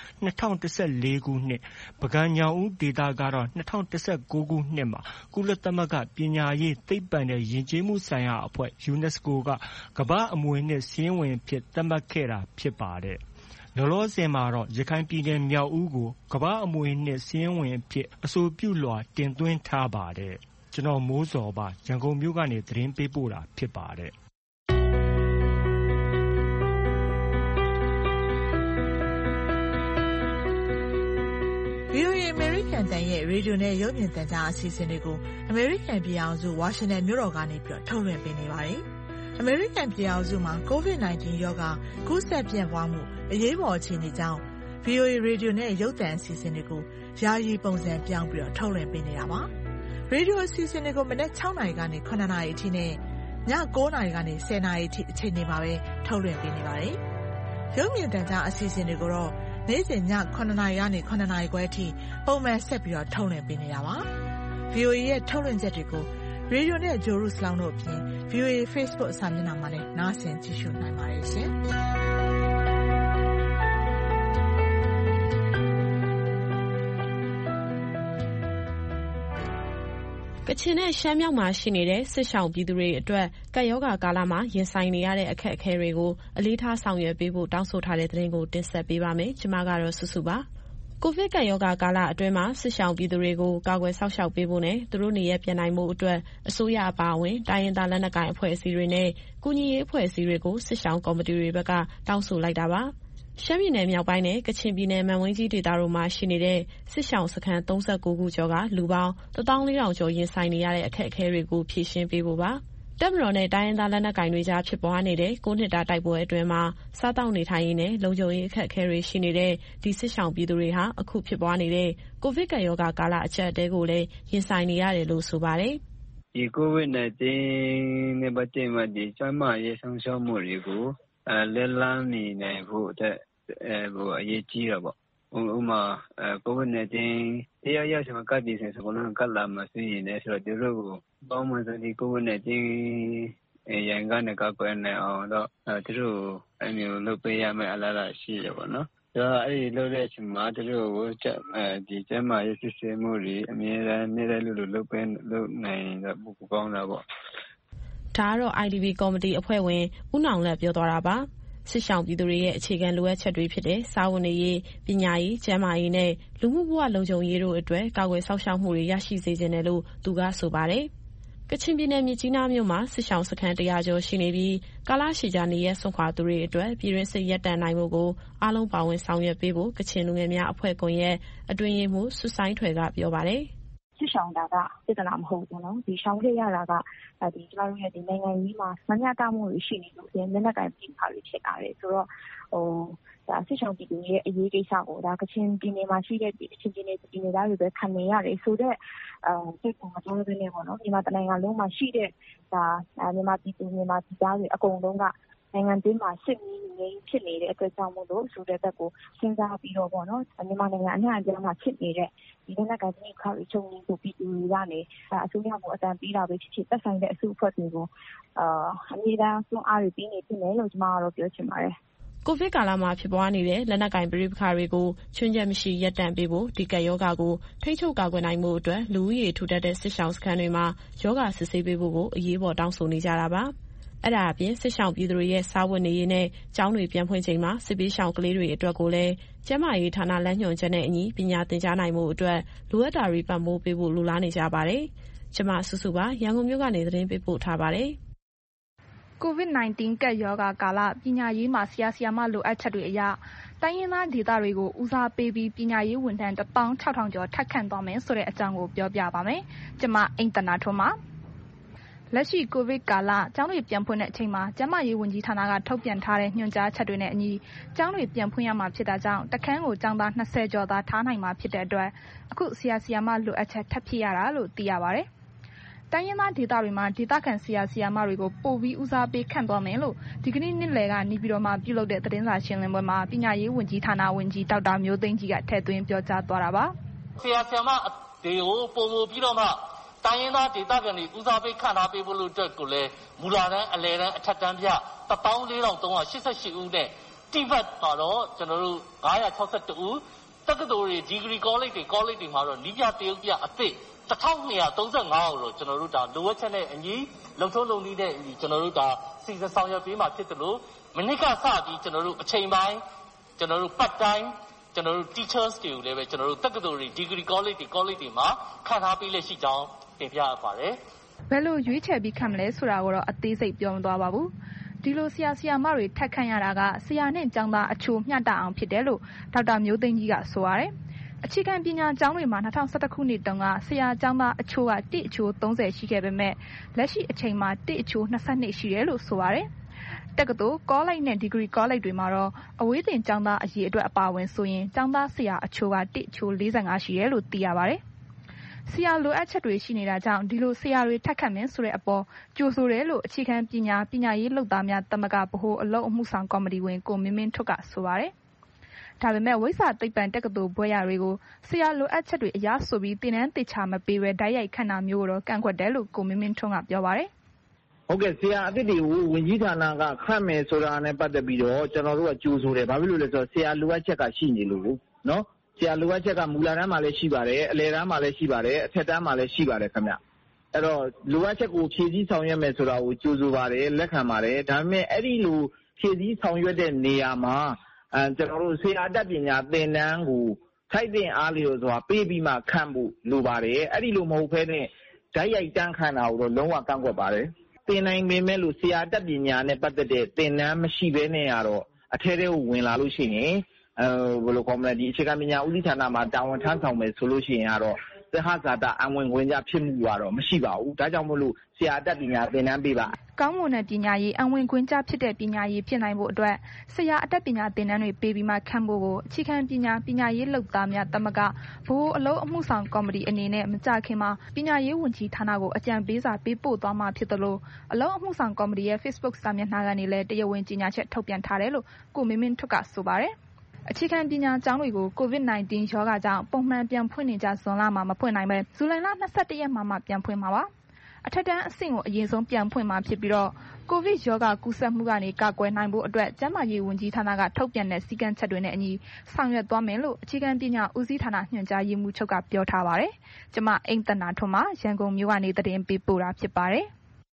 S8: 2014ခုနှစ်ပုဂံညောင်ဦးဒေသကတော့2019ခုနှစ်မှာကုလသမဂ္ဂပညာရေးသိပ္ပံနဲ့ယဉ်ကျေးမှုဆိုင်ရာအဖွဲ့ UNESCO ကကမ္ဘာအမွေအနှစ်စာရင်းဝင်ဖြစ်သတ်မှတ်ခဲ့တာဖြစ်ပါတယ်လောလောဆယ်မှာတော့ရခိုင်ပြည်နယ်မြောက်ဦးကိုကမ္ဘာအမွေအနှစ်စာရင်းဝင်အဖြစ်အဆိုပြုလွှာတင်သွင်းထားပါတယ်ကျွန်တော်မိုးစောပါရန်ကုန်မြို့ကနေသတင်းပေးပို့တာဖြစ်ပါတယ်
S11: VOA အမေရိကန်တန်ရဲ့ရေဒီယိုနဲ့ရုပ်မြင်သံကြားအစီအစဉ်တွေကိုအမေရိကန်ပြည်အောင်စုဝါရှင်တန်မြို့တော်ကနေပြီးထုတ်လွှင့်ပေးနေပါတယ်။အမေရိကန်ပြည်အောင်စုမှာ COVID-19 ရောဂါကူးစက်ပြန့်ပွားမှုအရေးပေါ်အခြေအနေကြောင့် VOA ရေဒီယိုနဲ့ရုပ်သံအစီအစဉ်တွေကိုယာယီပုံစံပြောင်းပြီးထုတ်လွှင့်ပေးနေတာပါ။ရေဒီယိုအစီအစဉ်တွေကိုမနက်6နာရီကနေ9နာရီအထိနဲ့ည9နာရီကနေ10နာရီအထိအချိန်တွေမှာပဲထုတ်လွှင့်ပေးနေပါတယ်။ရုပ်မြင်သံကြားအစီအစဉ်တွေကိုတော့နေ့စဉ်ည9နာရီကနေ9နာရီခွဲအထိပုံမှန်ဆက်ပြီးထုတ်လွှင့်ပေးနေတာပါ။ VOA ရဲ့ထုတ်လွှင့်ချက်တွေကိုရေဒီယိုနဲ့ဂျိုရုစလောင်းတို့အပြင် VOA Facebook စာမျက်နှာမှာလည်းနားဆင်ကြည့်ရှုနိုင်ပါတယ်ရှင်။
S12: ကချင်နဲ့ရှမ်းမြောက်မှာရှိနေတဲ့စစ်ရှောင်ပြည်သူတွေအတွက်ကပ်ရောဂါကာလမှာရင်ဆိုင်နေရတဲ့အခက်အခဲတွေကိုအလေးထားဆောင်ရွက်ပေးဖို့တောင်းဆိုထားတဲ့သတင်းကိုတင်ဆက်ပေးပါမယ်။ကျွန်မကတော့စုစုပါ။ကိုဗစ်ကပ်ရောဂါကာလအတွင်းမှာစစ်ရှောင်ပြည်သူတွေကိုကာကွယ်စောင့်ရှောက်ပေးဖို့နဲ့သူတို့နေရပြန်နိုင်မှုအတွက်အစိုးရအပါအဝင်တိုင်းရင်းသားလက်နက်ကိုင်အဖွဲ့အစည်းတွေနဲ့ကူညီရေးအဖွဲ့အစည်းတွေကိုစစ်ရှောင်ကော်မတီတွေဘက်ကတောင်းဆိုလိုက်တာပါ။ရှမ်းပြည်နယ်မြောက်ပိုင်းနဲ့ကချင်ပြည်နယ်မန်ဝိန်းကြီးဒေသတို့မှာရှိနေတဲ့စစ်ရှောင်စခန်း39ခုကျော်ကလူပေါင်း14000ကျော်ရင်ဆိုင်နေရတဲ့အခက်အခဲတွေကိုဖြေရှင်းပေးဖို့ပါ။တပ်မတော်နဲ့တိုင်းရင်းသားလက်နက်ကိုင်တွေကြားဖြစ်ပွားနေတဲ့9နှစ်တာတိုက်ပွဲအတွင်းမှာစားတောက်နေထိုင်ရင်းနဲ့လုံခြုံရေးအခက်အခဲတွေရှိနေတဲ့ဒီစစ်ရှောင်ပြည်သူတွေဟာအခုဖြစ်ပွားနေတဲ့ကိုဗစ်ကပ်ရောဂါကာလအကျပ်အတည်းကိုလည်းရင်ဆိုင်နေရတယ်လို့ဆိုပါတယ်
S13: ။ဒီ COVID-19 နဲ့ပတ်သက်မှဒီကျန်းမာရေးဆောင်ရှောက်မှုတွေကိုလက်လန်းနေနိုင်ဖို့အတွက်အရေးကြီးတာပေါ့။ဥပမာCOVID-19 တရားရဆောင်ကတ်ဒီဆိုတော့ကတ်လာမှသိရင်လည်းဆိုတော့ဒီလိုကိုပေါင်းမှဆိုဒီ COVID-19 ရန်ကနေကောက်ွယ်နိုင်အောင်တော့သူတို့အမျိုးလုပ်ပေးရမယ်အလားအလာရှိတယ်ပေါ့နော်။အဲ့ဒီလုပ်တဲ့အချိန်မှာသူတို့ကိုဒီကျန်းမာရေးစစ်ဆေးမှုတွေအမြဲတမ်းလို့လုပ်နိုင်တော့ပိုကောင်းတာပေါ့
S12: ။ဒါကတော့ IDP ကော်မတီအဖွဲ့ဝင်ဦးနောင်လက်ပြောသွားတာပါ။စစ်ရှောင်ပြည်သူတွေရဲ့အခြေခံလိုအပ်ချက်တွေဖြစ်တဲ့စားဝတ်နေရေး၊ပညာရေး၊ကျန်းမာရေးနဲ့လူမှုဘဝလုံခြုံရေးတို့အတွက်ကာကွယ်စောင့်ရှောက်မှုတွေရရှိစေချင်တယ်လို့သူကဆိုပါတယ်။ကချင်ပြည်နယ်မြစ်ကြီးနားမြို့မှာစစ်ရှောင်စခန်း100ကျော်ရှိနေပြီးကာလရှည်ကြာနေရစွန့်ခွာသူတွေအတွက်ပြည်တွင်းစစ်ရပ်တန့်နိုင်မှုကိုအားလုံးပါဝင်ဆောင်ရွက်ပေးဖို့ကချင်လူငယ်များအဖွဲ့ကွန်ရက်အတွင်းရေးမှူးဆွဆိုင်းထွယ်ကပြောပါတယ်
S14: ။စစ်ရှောင်တာကပြဿနာမဟုတ်ဘူးနော်ဒီရှောင်ခဲ့ရတာကဒီကျမတို့ရဲ့ဒီနိုင်ငံကြီးမှာမမျှတမှုတွေရှိနေလို့လက်နက်ကိုင်ပြည်ခါတွေဖြစ်လာတယ်ဆိုတော့ဒါစစ်ရှောင်ပြည်သူရဲ့အရေးကိစ္စကိုဒါကချင်ပြည်နယ်မှာရှိတဲ့ကချင်ပြည်နယ်ပြည်နယ်သားတွေပဲခံနေရတယ်ဆိုတော့စိတ်ကိုမတော်ဘဲနဲ့ပေါ့နော်မြန်မာနိုင်ငံလုံးမှာရှိတဲ့ဒါမြန်မာပြည်သူမြန်မာပြည်သားတွေအကုန်လုံးကနိုင်ငံတွင်းမှာစစ်မီးငြိမ်းဖြစ်နေတဲ့အတွက်ကြောင့်မို့လို့ဆိုတဲ့ဘက်ကိုစဉ်းစားပြီးတော့ပေါ့နော်မြန်မာနိုင်ငံအနှံ့အပြားမှာဖြစ်နေတဲ့ဒီလက်နက်ကိုင်ပြည်ခါတွေချုပ်ငြိမ်းဖို့ပြည်သူတွေကနေအစိုးရကိုအတန်ပေးတာပဲဖြစ်ဖြစ်သက်ဆိုင်တဲ့အစုအဖွဲ့တွေကိုအမြဲတမ်းစွမ်းအားတွေပြီးနေဖြစ်မယ်လို့ကျွန်မကတော့ပြောချင်ပါတယ်
S12: ကိုဗစ်ကာလမှာဖြစ်ပွားနေတဲ့လက်နက်ကိုင်ပဋိပက္ခတွေကိုချွင်းချက်မရှိရပ်တန့်ပေးဖို့ဒီကပ်ရောဂါကိုထိန်းချုပ်ကာကွယ်နိုင်မှုအတွက်လူဦးရေထူထပ်တဲ့စစ်ရှောင်စခန်းတွေမှာရောဂါစစ်ဆေးပေးဖို့ကိုအရေးပေါ်တောင်းဆိုနေကြတာပါ။အဲ့ဒါအပြင်စစ်ရှောင်ပြည်သူတွေရဲ့စားဝတ်နေရေးနဲ့ကျောင်းတွေပြန်ဖွင့်ချိန်မှာစစ်ပေးရှောင်ကလေးတွေအတွက်ကိုလည်းကျန်းမာရေးဌာနလမ်းညွှန်ချက်နဲ့အညီပညာသင်ကြားနိုင်မှုအတွက်လိုအပ်တာတွေပံ့ပိုးပေးဖို့လိုလားနေကြပါတယ်။ကျွန်မစုစုပါရန်ကုန်မြို့ကနေသတင်းပေးပို့ထားပါတယ်။
S15: COVID-19 ကပ်ရောဂါကာလပညာရေးမှာဆရာဆရာမလိုအပ်ချက်တွေအရတိုင်းရင်းသားဒေသတွေကိုဦးစားပေးပြီးပညာရေးဝန်ထမ်း16000ကျော်ထပ်ခန့်သွားမယ်ဆိုတဲ့အကြောင်းကိုပြောပြပါမယ်။ကျွန်မအိမ်တနာထွန်းပါ။လက်ရှိကိုဗစ်ကာလကျောင်းတွေပြန်ဖွင့်တဲ့အချိန်မှာကျန်းမာရေးဝန်ကြီးဌာနကထုတ်ပြန်ထားတဲ့ညွှန်ကြားချက်တွေနဲ့အညီကျောင်းတွေပြန်ဖွင့်ရမှာဖြစ်တာကြောင့်တခန်းကိုကျောင်းသား20ကျော်သာထားနိုင်မှာဖြစ်တဲ့အတွက်အခုဆရာဆရာမလိုအပ်ချက်ထပ်ဖြစ်ရတာလို့သိရပါတယ်။တိုင်းရင်းသားဒေသတွေမှာဒေသခံဆရာဆရာမတွေကိုပိုပြီးဦးစားပေးခန့်သွားမယ်လို့ဒီကနေ့နေ့လယ်ကနေပြည်တော်မှာပြုလုပ်တဲ့သတင်းစာရှင်းလင်းပွဲမှာပညာရေးဝန်ကြီးဌာနဝန်ကြီးဒေါက်တာမျိုးသိန်းကြီးကထည့်သွင်းပြောကြားသွားတာပါ
S16: ။ဆရာဆရာမတွေကိုပုံမှုပြီးတော့မှတိုင်းရင်းသားဒေသခံတွေဦးစားပေးခန့်ထားပေးဖို့လို့အတွက်ကိုလည်းမူလာတန်းအလယ်တန်းအထက်တန်းပြ14388ဦးနဲ့တိဘတ်မှာတော့ကျွန်တော်တို့962ဦးတက္ကသိုလ်တွေဒီဂရီကောလိပ်တွေမှာတော့နီးပြတရုတ်ပြအသစ်1235ကိုတော့ကျွန်တော်တို့ဒါလိုအပ်ချက်နဲ့အညီလုံထုံးလုံနည်းနဲ့အညီကျွန်တော်တို့ဒါစီစဉ်ဆောင်ရွက်ပေးမှာဖြစ်တယ်လို့မနစ်ကစပြီးကျွန်တော်တို့အချိန်ပိုင်းကျွန်တော်တို့ part time ကျွန်တော်တို့ teachers တွေကိုလည်းပဲကျွန်တော်တို့တက္ကသိုလ်တွေဒီဂရီကောလိပ်တွေမှာခန့်ထားပေးလက်ရှိကြောင်းတင်ပြရပါတယ်
S15: ဘယ်လိုရွေးချယ်ပြီးခန့်မလဲဆိုတာကိုတော့အသေးစိတ်ပြောမသွားပါဘူးဒီလိုဆရာဆရာမတွေထက်ခန့်ရတာကဆရာနဲ့ကျောင်းသားအချို့မျှတအောင်ဖြစ်တယ်လို့ဒေါက်တာမျိုးသိန်းကြီးကဆိုပါတယ်အခြေခံပညာကျောင်းတွေမှာ2011ခုနှစ်တုန်းကဆရာကျောင်းသားအချို့က1အချို့30ရှိခဲ့ပေမဲ့လက်ရှိအချိန်မှာ1အချို့22ရှိတယ်လို့ဆိုပါတယ်တက္ကသိုလ်ကောလိပ်နဲ့ဒီဂရီကောလိပ်တွေမှာတော့အဝေးသင်ကျောင်းသားအရေးအတွက်အပါအဝင်ဆိုရင်ကျောင်းသားဆရာအချို့က1အချို့45ရှိတယ်လို့သိရပါတယ်ဆရာလိုအပ်ချက်တွေရှိနေတာကြောင့်ဒီလိုဆရာတွေထပ်ခန့်မယ်ဆိုတဲ့အပေါ်ကြိုဆိုတယ်လို့အခြေခံပညာရေးလုပ်သားများသမဂ္ဂဗဟိုအလုပ်အမှုဆောင်ကော်မတီဝင်ကိုမင်းမင်းထွတ်ကဆိုပါတယ်ဒါပေမဲ့ဝိဇ္ဇာသိပ္ပံတက္ကသိုလ်ဘွဲ့ရတွေကိုဆရာလိုအပ်ချက်တွေအရဆိုပြီးသင်တန်းသေချာမပေးဘဲဓာတ်ရိုက်ခန့်တာမျိုးတော့ကန့်ကွက်တယ်လို့ကိုမင်းမင်းထွန်းကပြောပါတယ်
S17: ဟုတ်ကဲ့ဆရာအသစ်တွေကိုဝန်ကြီးဌာနကခန့်မယ်ဆိုတာနဲ့ပတ်သက်ပြီးတော့ကျွန်တော်တို့ကကြိုဆိုတယ်ဘာဖြစ်လို့လဲဆိုတော့ဆရာလိုအပ်ချက်ကရှိနေလို့နော်ဆရာလိုအပ်ချက်ကမူလတန်းမှာလည်းရှိပါတယ်အလယ်တန်းမှာလည်းရှိပါတယ်အထက်တန်းမှာလည်းရှိပါတယ်ခင်ဗျအဲ့တော့လိုအပ်ချက်ကိုဖြည့်ဆည်းဆောင်ရွက်မယ်ဆိုတာကိုကြိုဆိုပါတယ်လက်ခံပါတယ်ဒါပေမဲ့အဲ့ဒီလိုဖြည့်ဆည်းဆောင်ရွက်တဲ့နေရာမှာကျွန်တော်တို့ဆရာတတ်ပညာသင်တန်းကိုထိုက်တဲ့အားလျော်စွာပေးပြီးမှခန့်ဖို့လိုပါတယ်အဲ့ဒီလိုမဟုတ်ဘဲနဲ့ဓာတ်ရိုက်တန်းခန့်တာကိုတော့လုံးဝကန့်ကွက်ပါတယ်သင်နိုင်ပေမဲ့လို့ဆရာတတ်ပညာနဲ့ပတ်သက်တဲ့သင်တန်းမရှိဘဲနဲ့ကတော့အထဲထဲကိုဝင်လာလို့ရှိရင်ဘယ်လိုခေါ်မလဲဒီအခြေခံပညာဦးစီးဌာနမှာတာဝန်ထမ်းဆောင်မယ်ဆိုလို့ရှိရင်ကတော့သဟဇာတအဝင်ခွင့်ကြဖြစ်မှုကတော့မရှိပါဘူးဒါကြောင့်မို့လို့ဆရာအတတ်ပညာသင်တန်းပေးပါ
S15: ကောင်းမွန်တဲ့ပညာရေးအဝင်ခွင့်ကြဖြစ်တဲ့ပညာရေးဖြစ်နိုင်ဖို့အတွက်ဆရာအတတ်ပညာသင်တန်းတွေပေးပြီးမှခန့်ဖို့ကိုအခြေခံပညာရေးလုပ်သားများသမဂ္ဂဗဟိုအလုပ်အမှုဆောင်ကော်မတီအနေနဲ့မကြခင်မှာပညာရေးဝန်ကြီးဌာနကိုအကြံပေးစာပေးပို့သွားမှာဖြစ်သလိုအလုပ်အမှုဆောင်ကော်မတီရဲ့ Facebook စာမျက်နှာကနေလည်းတရားဝင်ကြေညာချက်ထုတ်ပြန်ထားတယ်လို့ကိုမင်းမင်းထွတ်ကဆိုပါတယ်အခြေခံပညာကျောင်းတွေကို COVID-19 ရောဂါကြောင့်ပုံမှန်ပြန်ဖွင့်နေကြဇွန်လမှာမဖွင့်နိုင်ပဲဇူလိုင်လ21ရက်မှာပြန်ဖွင့်မှာပါအထက်တန်းအဆင့်ကိုအရင်ဆုံးပြန်ဖွင့်မှာဖြစ်ပြီးတော့ကိုဗစ်ရောဂါကူးစက်မှုကနေကာကွယ်နိုင်ဖို့အတွက်ကျန်းမာရေးဝန်ကြီးဌာနကထုတ်ပြန်တဲ့စည်းကမ်းချက်တွေနဲ့အညီဆောင်ရွက်သွားမယ်လို့အခြေခံပညာဦးစီးဌာနညွှန်ကြားရေးမှူးချုပ်ကပြောထားပါတယ်။ကျွန်မအိမ်သန္တာထွန်းမှရန်ကုန်မြို့ကနေသတင်းပေးပို့တာဖြစ်ပါတယ်။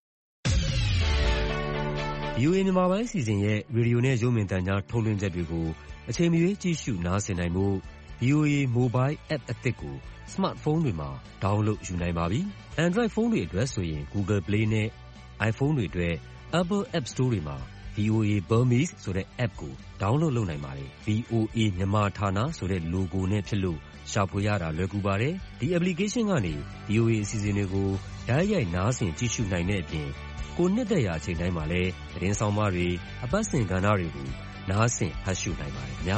S18: VOA မြန်မာပိုင်းအစီအစဉ်ရဲ့ရေဒီယိုနဲ့ရုပ်မြင်သံကြားထုတ်လွှင့်ချက်တွေကိုအချိန်မရွေးကြည့်ရှုနားဆင်နိုင်ဖို့ VOA Mobile App အသစ်ကို Smartphone တွေမှာ download ယူနိုင်ပါပြီ။ Android ဖုန်းတွေအတွက်ဆိုရင် Google Play နဲ့ iPhone တွေအတွက် Apple App Store တွေမှာ VOA Burmese ဆိုတဲ့ app ကို download လုပ်နိုင်ပါတယ်။ VOA မြန်မာဌာနဆိုတဲ့ logo နဲ့ဖြစ်လို့ရှာဖွေရတာလွယ်ကူပါတယ်။ ဒီ application ကနေ VOA အစီအစဉ်တွေကိုတိုက်ရိုက်နားဆင်ကြည့်ရှုနိုင်တဲ့အပြင်ကိုနှစ်သက်ရာအချိန်တိုင်းမှာလည်းသတင်းဆောင်မတွေအပတ်စဉ်ကဏ္ဍတွေကိုနားဆင်ဖတ်ရှုနိုင်ပါတယ်ခင်ဗျာ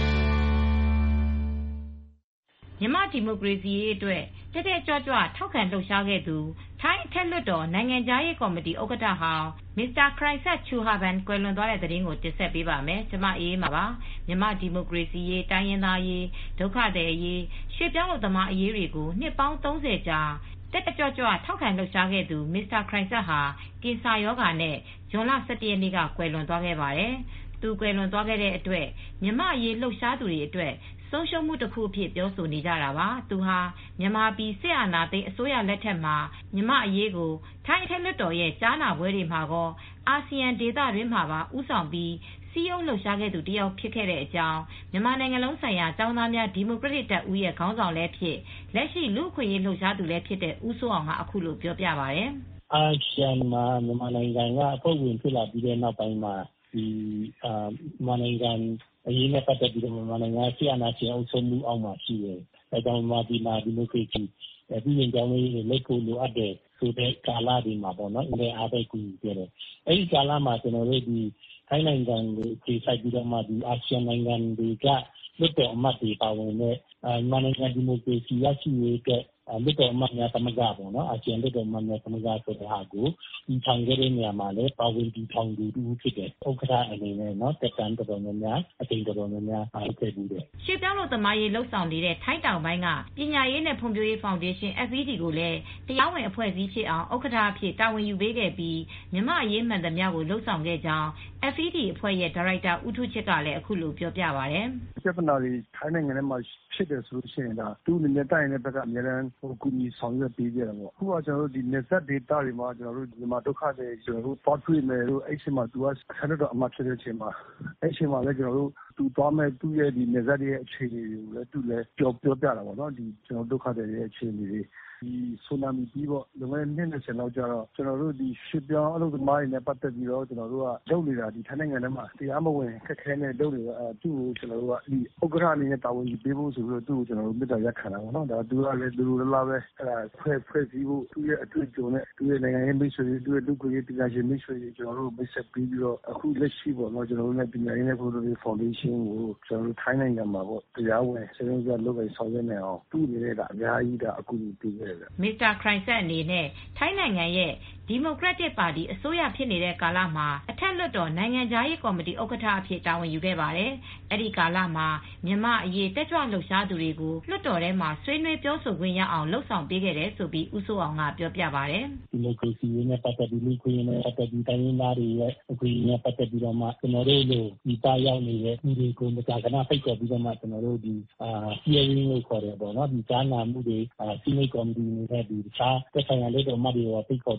S19: မြန်မာဒီမိုကရေစီရေးအတွက်တက်တက်ကြွကြွထောက်ခံလှုပ်ရှားခဲ့သူထိုင်းအထက်လွှတ်တော်နိုင်ငံသားရေးကော်မတီဥက္ကဋ္ဌဟောင်းမစ္စတာခရိုင်ဆတ်ချူဟာဘန်ကွယ်လွန်သွားတဲ့သတင်းကိုတင်ဆက်ပေးပါမယ်။ကျွန်မအေးအေးပါပါ။မြန်မာဒီမိုကရေစီရေးတိုင်းရင်းသားရေးဒုက္ခသည်ရေးရွှေ့ပြောင်းလူသမားအရေးတွေကိုနှစ်ပေါင်း30ကြာတက်တက်ကြွကြွထောက်ခံလှုပ်ရှားခဲ့သူမစ္စတာခရိုင်ဆတ်ဟာကင်ဆာရောဂါနဲ့ဇွန်လ17ရက်နေ့ကကွယ်လွန်သွားခဲ့ပါတယ်။သူကွယ်လွန်သွားခဲ့တဲ့အတွက်မြန်မာအရေးလှုပ်ရှားသူတွေအတွက်ဆုံးရှုံးမှုတစ်ခုအဖြစ်ပြောဆိုနေကြတာပါ။သူဟာမြန်မာပြည်စစ်အာဏာသိမ်းအစိုးရလက်ထက်မှာမြန်မာအရေးကိုထိုင်းအထက်လွှတ်တော်ရဲ့ကြားနာပွဲတွေမှာကောအာဆီယံဒေသတွင်းမှာပါဦးဆောင်ပြီးစည်းရုံးလှုပ်ရှားခဲ့သူတစ်ယောက်ဖြစ်ခဲ့တဲ့အကြောင်းမြန်မာနိုင်ငံလုံးဆိုင်ရာကျောင်းသားများဒီမိုကရက်တစ်တပ်ဦးရဲ့ခေါင်းဆောင်လည်းဖြစ်လက်ရှိလူ့အခွင့်အရေးလှုပ်ရှားသူလည်းဖြစ်တဲ့ဦးစိုးအောင်ကအခုလိုပြောပြပါတယ်
S20: ။အာဆီယံမှာမြန်မာနိုင်ငံကအဖွဲ့ဝင်ဖြစ်လာပြီးတဲ့နောက်ပိုင်းမှာဒီမြန်မာနိုင်ငံအရေးနဲ့ပတ်သက်ပြီးတော့မြန်မာနိုင်ငံဆီယနာရှင်အုပ်ချုပ်မှုအောက်မှာရှိတယ်။အဲကြောင့်မြန်မာပြည်မှာဒီမိုကရေစီပြည်ရင်ကြောင်းလေးလက်ကိုလိုအပ်တယ်ဆိုတဲ့ကာလဒီမှာပေါ့နော်။အဲဒီအားပေးကူခဲ့တယ်။အဲဒီကာလမှာကျွန်တော်တို့ဒီထိုင်းနိုင်ငံကိုခြေစိုက်ပြီးတော့မှဒီအာဆီယံနိုင်ငံတွေကလွှတ်တော်အမတ်တွေပါဝင်တဲ့မြန်မာနိုင်ငံဒီမိုကရေစီရရှိရေးကလွှတ်တော်အမတ်များသမဂ္ဂပေါ့နော်အာဆီယံလွှတ်တော်အမတ်များသမဂ္ဂဆိုတဲ့ဟာကိုဒီထောင်ခဲ့တဲ့နေရာမှာလည်းပါဝင်ဒီထောင်သူတူဖြစ်တယ်ဥက္ကဋ္ဌအနေနဲ့နော်တက်တန်းတော်တော်များများအချိန်တော်တော်များများအားခဲ့ပြီးတယ်
S19: ရှေ့ပြောင်းလို့သမားရေးလှုပ်ဆောင်နေတဲ့ထိုင်းတောင်ပိုင်းကပညာရေးနဲ့ဖွံ့ဖြိုးရေးဖောင်ဒေးရှင်း FED ကိုလည်းတရားဝင်အဖွဲ့အစည်းဖြစ်အောင်ဥက္ကဋ္ဌအဖြစ်တာဝန်ယူပေးခဲ့ပြီးမြမအရေးမှန်သမျှကိုလှုပ်ဆောင်ခဲ့ကြောင်း FED အဖွဲ့ရဲ့ဒါရိုက်တာဦးထုချစ်ကလည်းအခုလိုပြောပြပါတယ်
S21: ပြဿနာတွေထိုင်းနိုင်ငံထဲမှာဖြစ်တယ်ဆိုလို့ရှိရင်ဒါသူ့အနေနဲ့တိုင်းတဲ့ဘက်ကအများအားကူညီဆောင်ရွက်ပေးကြတယ်ပေါ့အခုကကျွန်တော်တို့ဒီနယ်စပ်ဒေသတွေမှာကျွန်တော်တို့ဒီမှာဒုက္ခတွေကျွန်တော်တို့ပေါ်တွေ့မယ်လို့အဲ့ချိန်မှာသူကဆန္ဒတော်အမှဖြစ်တဲ့အချိန်မှာအဲ့ချိန်မှာလည်းကျွန်တော်တို့သူသွားမဲ့သူ့ရဲ့ဒီနယ်စပ်ရဲ့အခြေအနေတွေကိုလည်းသူလည်းပြောပြတာပေါ့နော်ဒီကျွန်တော်ဒုက္ခတွေရဲ့အခြေအနေတွေဒီဆိုနာမီပြီးတော့လွန်ခဲ့တဲ့နှစ်20လောက်ကျတော့ကျွန်တော်တို့ဒီရှစ်ပြောင်းအလုပ်သမားတွေနဲ့ပတ်သက်ပြီးတော့ကျွန်တော်တို့ကလုပ်နေတာဒီထိုင်းနိုင်ငံထဲမှာတရားမဝင်ခက်ခဲနဲ့လုပ်နေတာသူ့ကိုကျွန်တော်တို့ကဒီဥက္ကဋ္ဌအနေနဲ့တာဝန်ယူပေးဖို့ဆိုပြီးတော့သူ့ကိုကျွန်တော်တို့မေတ္တာရပ်ခံတာပေါ့နော်ဒါသူကလည်းလူလူလားပဲအဲ့ဒါဖွဲ့စည်းဖို့သူ့ရဲ့အတွေ့အကြုံနဲ့သူ့ရဲ့နိုင်ငံရေးမိတ်ဆွေတွေသူ့ရဲ့လူ့ကိုယ်ရေးပညာရှင်မိတ်ဆွေတွေကျွန်တော်တို့မိတ်ဆက်ပြီးတော့အခုလက်ရှိပေါ့နော်ကျွန်တော်တို့နဲ့ပညာရေးနဲ့ဖွံ့ဖြိုးရေးဖောင်ဒေးရှင်းကိုကျွန်တော်တို့ထိုင်းနိုင်ငံမှာပေါ့တရားဝင်စနစ်ကျလုပ်ကိုင်ဆောင်ရွက်နေအောင်သူ့အနေနဲ့ကအများကြီးဒါအကူအညီပေးခဲ့တယ်
S19: မစ္စတာခရိုင်ဆတ်အနေနဲ့ထိုင်းနိုင်ငံရဲ့ဒီမိုကရက်တစ်ပါတီအစိုးရဖြစ်နေတဲ့ကာလမှာအထက်လွှတ်တော်နိုင်ငံသားရေးကော်မတီဥက္ကဋ္ဌအဖြစ်တာဝန်ယူခဲ့ပါတယ်။အဲဒီကာလမှာမြန်မာအရေးတက်ကြွလှုပ်ရှားသူတွေကိုလွှတ်တော်ထဲမှာဆွေးနွေးပြောဆိုခွင့်ရအောင်လှုံ့ဆော်ပေးခဲ့တယ်ဆိုပြီးဦးစိုးအောင်ကပြောပြပါတယ်
S20: ။ဒီမိုကရေစီရေးနဲ့ပတ်သက်ပြီးလူ့ခွင့်ရေးနဲ့ပတ်သက်ပြီးတိုင်းရင်းသားတွေရဲ့အခွင့်အရေးနဲ့ပတ်သက်ပြီးတော့မှကျွန်တော်တို့လိုဒီပါရောက်နေတဲ့လူတွေကိုမကြာခဏဖိတ်ခေါ်ပြီးတော့မှကျွန်တော်တို့ဒီ hearing လို့ခေါ်တယ်ပေါ့နော်ဒီကြားနာမှုတွေစီမံကော်မတီနဲ့ဒီတခြားသက်ဆိုင်ရာလွှတ်တော်အမတ်တွေကိုဖိတ်ခေါ်ပြီးတော့မှ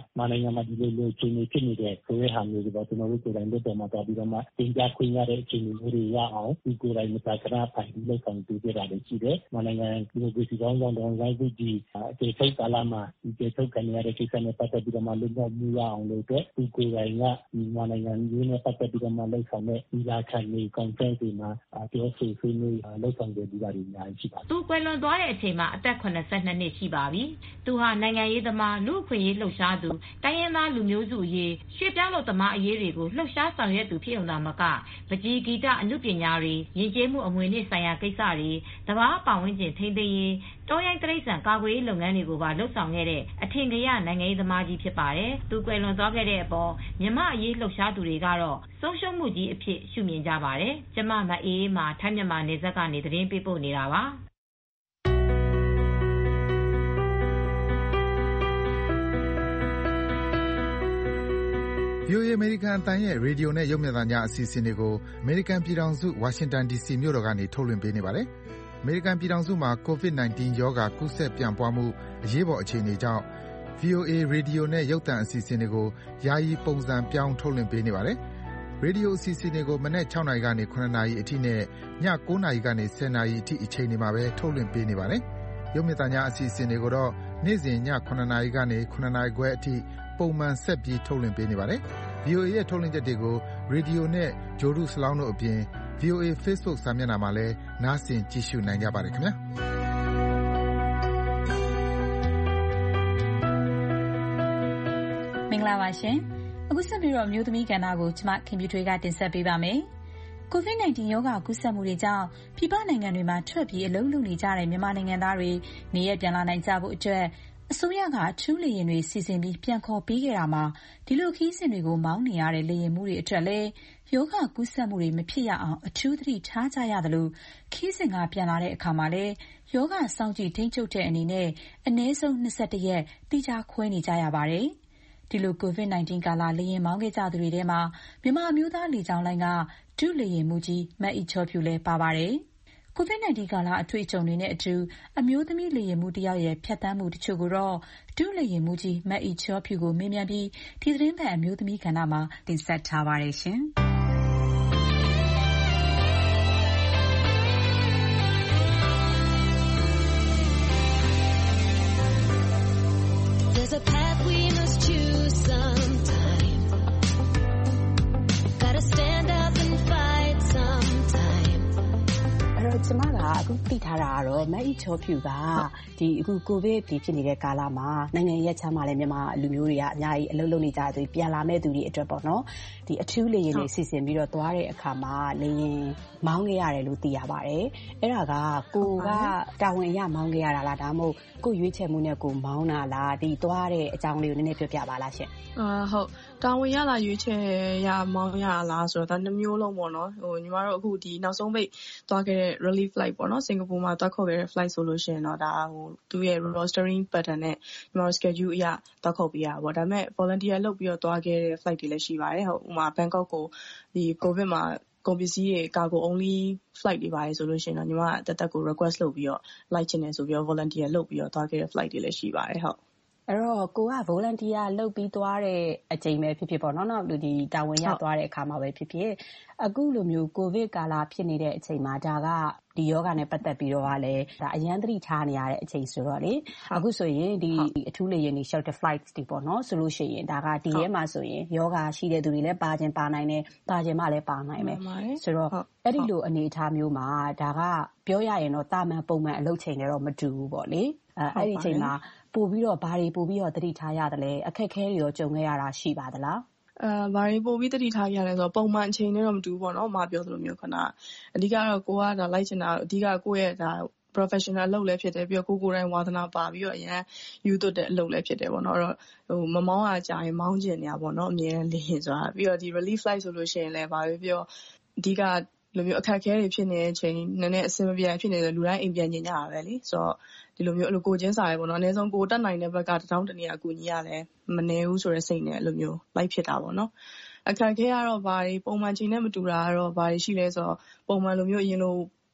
S20: မြန်မာနိုင်ငံမှာဒီလိုအခြေအနေဖြစ်နေတဲ့ဆိုတဲ့ဟာမျိုးတွေပေါ့ကျွန်တော်တို့ကိုယ်တိုင်လွှတ်တော်မှာသွားပြီးတော့မှတင်ပြခွင့်ရတဲ့အခြေအနေမျိုးတွေရအောင်ဒီကိုယ်တိုင်မသာကရဖိုင်ပြီးလုပ်ဆောင်ပေးကြတာလည်းရှိတယ်မြန်မာနိုင်ငံဒီမိုကရေစီကောင်းဆောင်တော်လှန်ရေးကြီးအခြေထုတ်ကာလမှာဒီအခြေထုတ်ခံရတဲ့ကိစ္စနဲ့ပတ်သက်ပြီးတော့မှလွတ်မြောက်မှုရအောင်လို့အတွက်ဒီကိုယ်တိုင်ကမြန်မာနိုင်ငံမျိုးနဲ့ပတ်သက်ပြီးတော့မှလှုပ်ဆောင်တဲ့ဒီလာခံနေ conference တွေမှာပြောဆိုဆွေးနွေးလှုပ်ဆောင်ကြပြီးတာတွေအများကြီးရှိပါတယ်
S19: သူကွယ်လွန်သွားတဲ့အချိန်မှာအသက်82နှစ်ရှိပါပြီသူဟာနိုင်ငံရေးသမားလူ့အခွင့်အရေးလှုပ်ရှားသူတိုင်းရင်းသားလူမျိုးစုအရေးရွှေ့ပြောင်းလုပ်သမားအရေးတွေကိုလှုပ်ရှားဆောင်ရွက်သူဖြစ်ုံသာမကပကြီးဂီတအမှုပညာတွေယဉ်ကျေးမှုအမွေအနှစ်ဆိုင်ရာကိစ္စတွေသဘာဝပတ်ဝန်းကျင်ထိန်းသိမ်းရေးတောရိုင်းတိရစ္ဆာန်ကာကွယ်ရေးလုပ်ငန်းတွေကိုပါလှုပ်ဆောင်ခဲ့တဲ့အထင်ကရနိုင်ငံရေးသမားကြီးဖြစ်ပါတယ်သူကွယ်လွန်သွားခဲ့တဲ့အပေါ်မြန်မာအရေးလှုပ်ရှားသူတွေကတော့ဆုံးရှုံးမှုကြီးအဖြစ်ရှုမြင်ကြပါတယ်ကျမမအေးအေးမှာထိုင်းမြန်မာနယ်စပ်ကနေသတင်းပေးပို့နေတာပါ
S1: VOA အမေရိကန်အသံရဲ့ရေဒီယိုနဲ့ရုပ်မြင်သံကြားအစီအစဉ်တွေကိုအမေရိကန်ပြည်ထောင်စုဝါရှင်တန် DC မြို့တော်ကနေထုတ်လွှင့်ပေးနေပါတယ်။အမေရိကန်ပြည်ထောင်စုမှာ COVID-19 ရောဂါကူးစက်ပြန့်ပွားမှုအရေးပေါ်အခြေအနေကြောင့် VOA ရေဒီယိုနဲ့ရုပ်သံအစီအစဉ်တွေကိုယာယီပုံစံပြောင်းထုတ်လွှင့်ပေးနေပါတယ်။ရေဒီယိုအစီအစဉ်တွေကိုမနက်6နာရီကနေ9နာရီအထိနဲ့ည9နာရီကနေ10နာရီအထိအချိန်တွေမှာပဲထုတ်လွှင့်ပေးနေပါတယ်။ရုပ်မြင်သံကြားအစီအစဉ်တွေကိုတော့နေ့စဉ်ည9နာရီကနေ9နာရီခွဲအထိပုံမှန်ဆက်ပြီးထုတ်လွှင့်ပေးနေပါတယ်။ VOA ရဲ့ထုတ်လွှင့်ချက်တွေကိုရေဒီယိုနဲ့ဂျိုဒူစလောင်းတို့အပြင် VOA Facebook စာမျက်နှာမှာလည်းနားဆင်ကြည့်ရှုနိုင်ကြပါတယ်ခင်ဗျာ
S2: မင်္ဂလာပါရှင်အခုဆက်ပြီးတော့မျိုးသမီးကဏ္ဍကိုကျွန်မခင်ဗျူထွေးကတင်ဆက်ပေးပါမယ်COVID-19 ရောဂါကူးစက်မှုတွေကြောင့်ပြည်ပနိုင်ငံတွေမှာထွက်ပြီးအလုပ်လုပ်နေကြတဲ့မြန်မာနိုင်ငံသားတွေနေရပြန်လာနိုင်ကြဖို့အတွက်အစိုးရကအထူးလေယာဉ်တွေစီစဉ်ပြီးပြန်ခေါ်ပေးခဲ့တာမှာဒီလိုခီးစဉ်တွေကိုမောင်းနေရတဲ့လေယာဉ်မှုတွေအတွက်လည်းယောဂကူးစက်မှုတွေမဖြစ်ရအောင်အထူးသတိထားကြရသလိုခီးစဉ်ကပြန်လာတဲ့အခါမှာလည်းယောဂစောင့်ကြည့်ထိန်းချုပ်တဲ့အနေနဲ့အနည်းဆုံး21ရက်တိကျခွဲနေကြရပါတယ်ဒီလို COVID-19 ကာလလေယာဉ်မောင်းခဲ့ကြသူတွေထဲမှာမြန်မာအမျိုးသားလေကြောင်းလိုင်းကဒုလေယာဉ်မှုကြီးမတ်အီချောဖြူလည်းပါပါတယ်COVID-19 ကာလအတွေ့အကြုံတွေနဲ့အတူအမျိုးသမီးလေယာဉ်မှုတစ်ယောက်ရဲ့ဖြတ်သန်းမှုတချို့ကိုတော့ဒုလေယာဉ်မှုကြီးမတ်အီချောဖြူကိုမေးမြန်းပြီးဒီသတင်းပတ်အမျိုးသမီးကဏ္ဍမှာတင်ဆက်ထားပါတယ်ရှင်။
S22: There's a path we must choose sometime. Gotta stand up and fight sometime.
S2: ကျမကအခုသိထားတာကတော့မတ်အီချောဖြူကဒီအခုကိုဗစ်ဖြစ်နေတဲ့ကာလမှာနိုင်ငံရဲ့ချမ်းမှာလည်းမြန်မာလူမျိုးတွေကအများကြီးအလုပ်လုပ်နေကြသူပြန်လာမဲ့သူတွေအတွက်ပေါ့နော်ဒီအထူးလေယာဉ်တွေစီစဉ်ပြီးတော့သွားတဲ့အခါမှာလေယာဉ်မောင်းခဲ့ရတယ်လို့သိရပါတယ်အဲ့ဒါကကိုကတာဝန်အရမောင်းခဲ့ရတာလားဒါမှမဟုတ်ကိုရွေးချယ်မှုနဲ့ကိုမောင်းတာလားဒီသွားတဲ့အကြောင်းလေးကိုနည်းနည်းပြောပြပါလားရှင်
S23: ဟုတ်တာဝန်ရလာရွေးချယ်ရမောင်းရလားဆိုတော့ဒါနှစ်မျိုးလုံးပေါ့နော်ညီမတို့အခုဒီနောက်ဆုံးပိတ်သွားခဲ့တဲ့ relief flight ပေါ့နော်စင်ကာပူမှာသွားခေါ်ခဲ့တဲ့ flight ဆိုလို့ရှိရင်တော့ဒါသူ့ရဲ့ rostering pattern နဲ့ညီမတို့ schedule အရသွားခေါ်ပေးရပါပေါ့ဒါပေမဲ့ volunteer လုပ်ပြီးတော့သွားခဲ့တဲ့ flight တွေလည်းရှိပါတယ်ဟုတ်ဥပမာ Bangkok ကိုဒီ covid မှာကုန်ပစ္စည်းတွေ cargo only flight တွေပါတယ်ဆိုလို့ရှိရင်တော့ညီမတက်တက်ကို request လုပ်ပြီးတော့လိုက်ချင်တယ်ဆိုပြီးတော့ volunteer လုပ်ပြီးတော့သွားခဲ့တဲ့ flight တွေလည်းရှိပါတယ်ဟုတ်
S2: အဲ့တော့ကိုက volunteer လုပ်ပြီးသွားတဲ့အချိန်ပဲဖြစ်ဖြစ်ပေါ့နော်နောက်ဒီတာဝန်ရသွားတဲ့အခါမှာပဲဖြစ်ဖြစ်အခုလိုမျိုးကိုဗစ်ကာလဖြစ်နေတဲ့အချိန်မှာဒါကဒီယောဂနဲ့ပတ်သက်ပြီးတော့ကလည်းဒါအရန်သတိထားနေရတဲ့အချိန်ဆိုတော့လေအခုဆိုရင်ဒီအထူးလေယာဉ်တွေ shuttle flights တွေပေါ့နော်ဆိုလို့ရှိရင်ဒါကဒီထဲမှာဆိုရင်ယောဂရှိတဲ့သူတွေလည်းပါခြင်းပါနိုင်တယ်ပါခြင်းမှလည်းပါနိုင်မယ်ဆိုတော့အဲ့ဒီလိုအနေအထားမျိုးမှာဒါကပြောရရင်တော့တာမန်ပုံမှန်အလုပ်ချိန်တွေတော့မတူဘူးပေါ့လေအဲ့ဒီအချိန်မှာပို့ပြီးတော့ဘာတွေပို့ပြီးတော့သတိထားရတယ်လဲအခက်အခဲတွေရောကြုံခဲ့ရတာရှိပါသလား
S23: ဘာတွေပို့ပြီးသတိထားရလဲဆိုတော့ပုံမှန်အချိန်နဲ့တော့မတူဘူးပေါ့နော်မပြောသလိုမျိုးခဏအဓိကတော့ကိုကဒါလိုက်ချင်တာအဓိကကိုယ့်ရဲ့ဒါ professional အလုပ်လည်းဖြစ်တယ်ပြီးတော့ကိုယ်တိုင်ဝါသနာပါပြီးတော့အရင်ယူသွတ်တဲ့အလုပ်လည်းဖြစ်တယ်ပေါ့နော်အဲ့တော့မမောင်းအားကြရင်မောင်းကျင်နေတာပေါ့နော်အမြဲတမ်းလေရင်ဆိုတာပြီးတော့ဒီ relief flight ဆိုလို့ရှိရင်လည်းဘာပဲပြောအဓိကလိုမျိုးအခက်အခဲတွေဖြစ်နေတဲ့အချိန်နည်းနည်းအဆင်မပြေဖြစ်နေတယ်လူတိုင်းအိမ်ပြန်ညင်ကြတာပဲလေဆိုတော့ဒီလိုမျိုးအဲ့လိုကိုချင်းစားရပေါ့နော်အနည်းဆုံးကိုတက်နိုင်တဲ့ဘက်ကတထောင်းတနေအကူကြီးရတယ်မနေဘူးဆိုတဲ့စိတ်နဲ့အဲ့လိုမျိုးလိုက်ဖြစ်တာပေါ့နော်အခက်အခဲကတော့ဘာတွေပုံမှန်ချိန်နဲ့မတူတာကတော့ဘာတွေရှိလဲဆိုတော့ပုံမှန်လိုမျိုးအရင်လို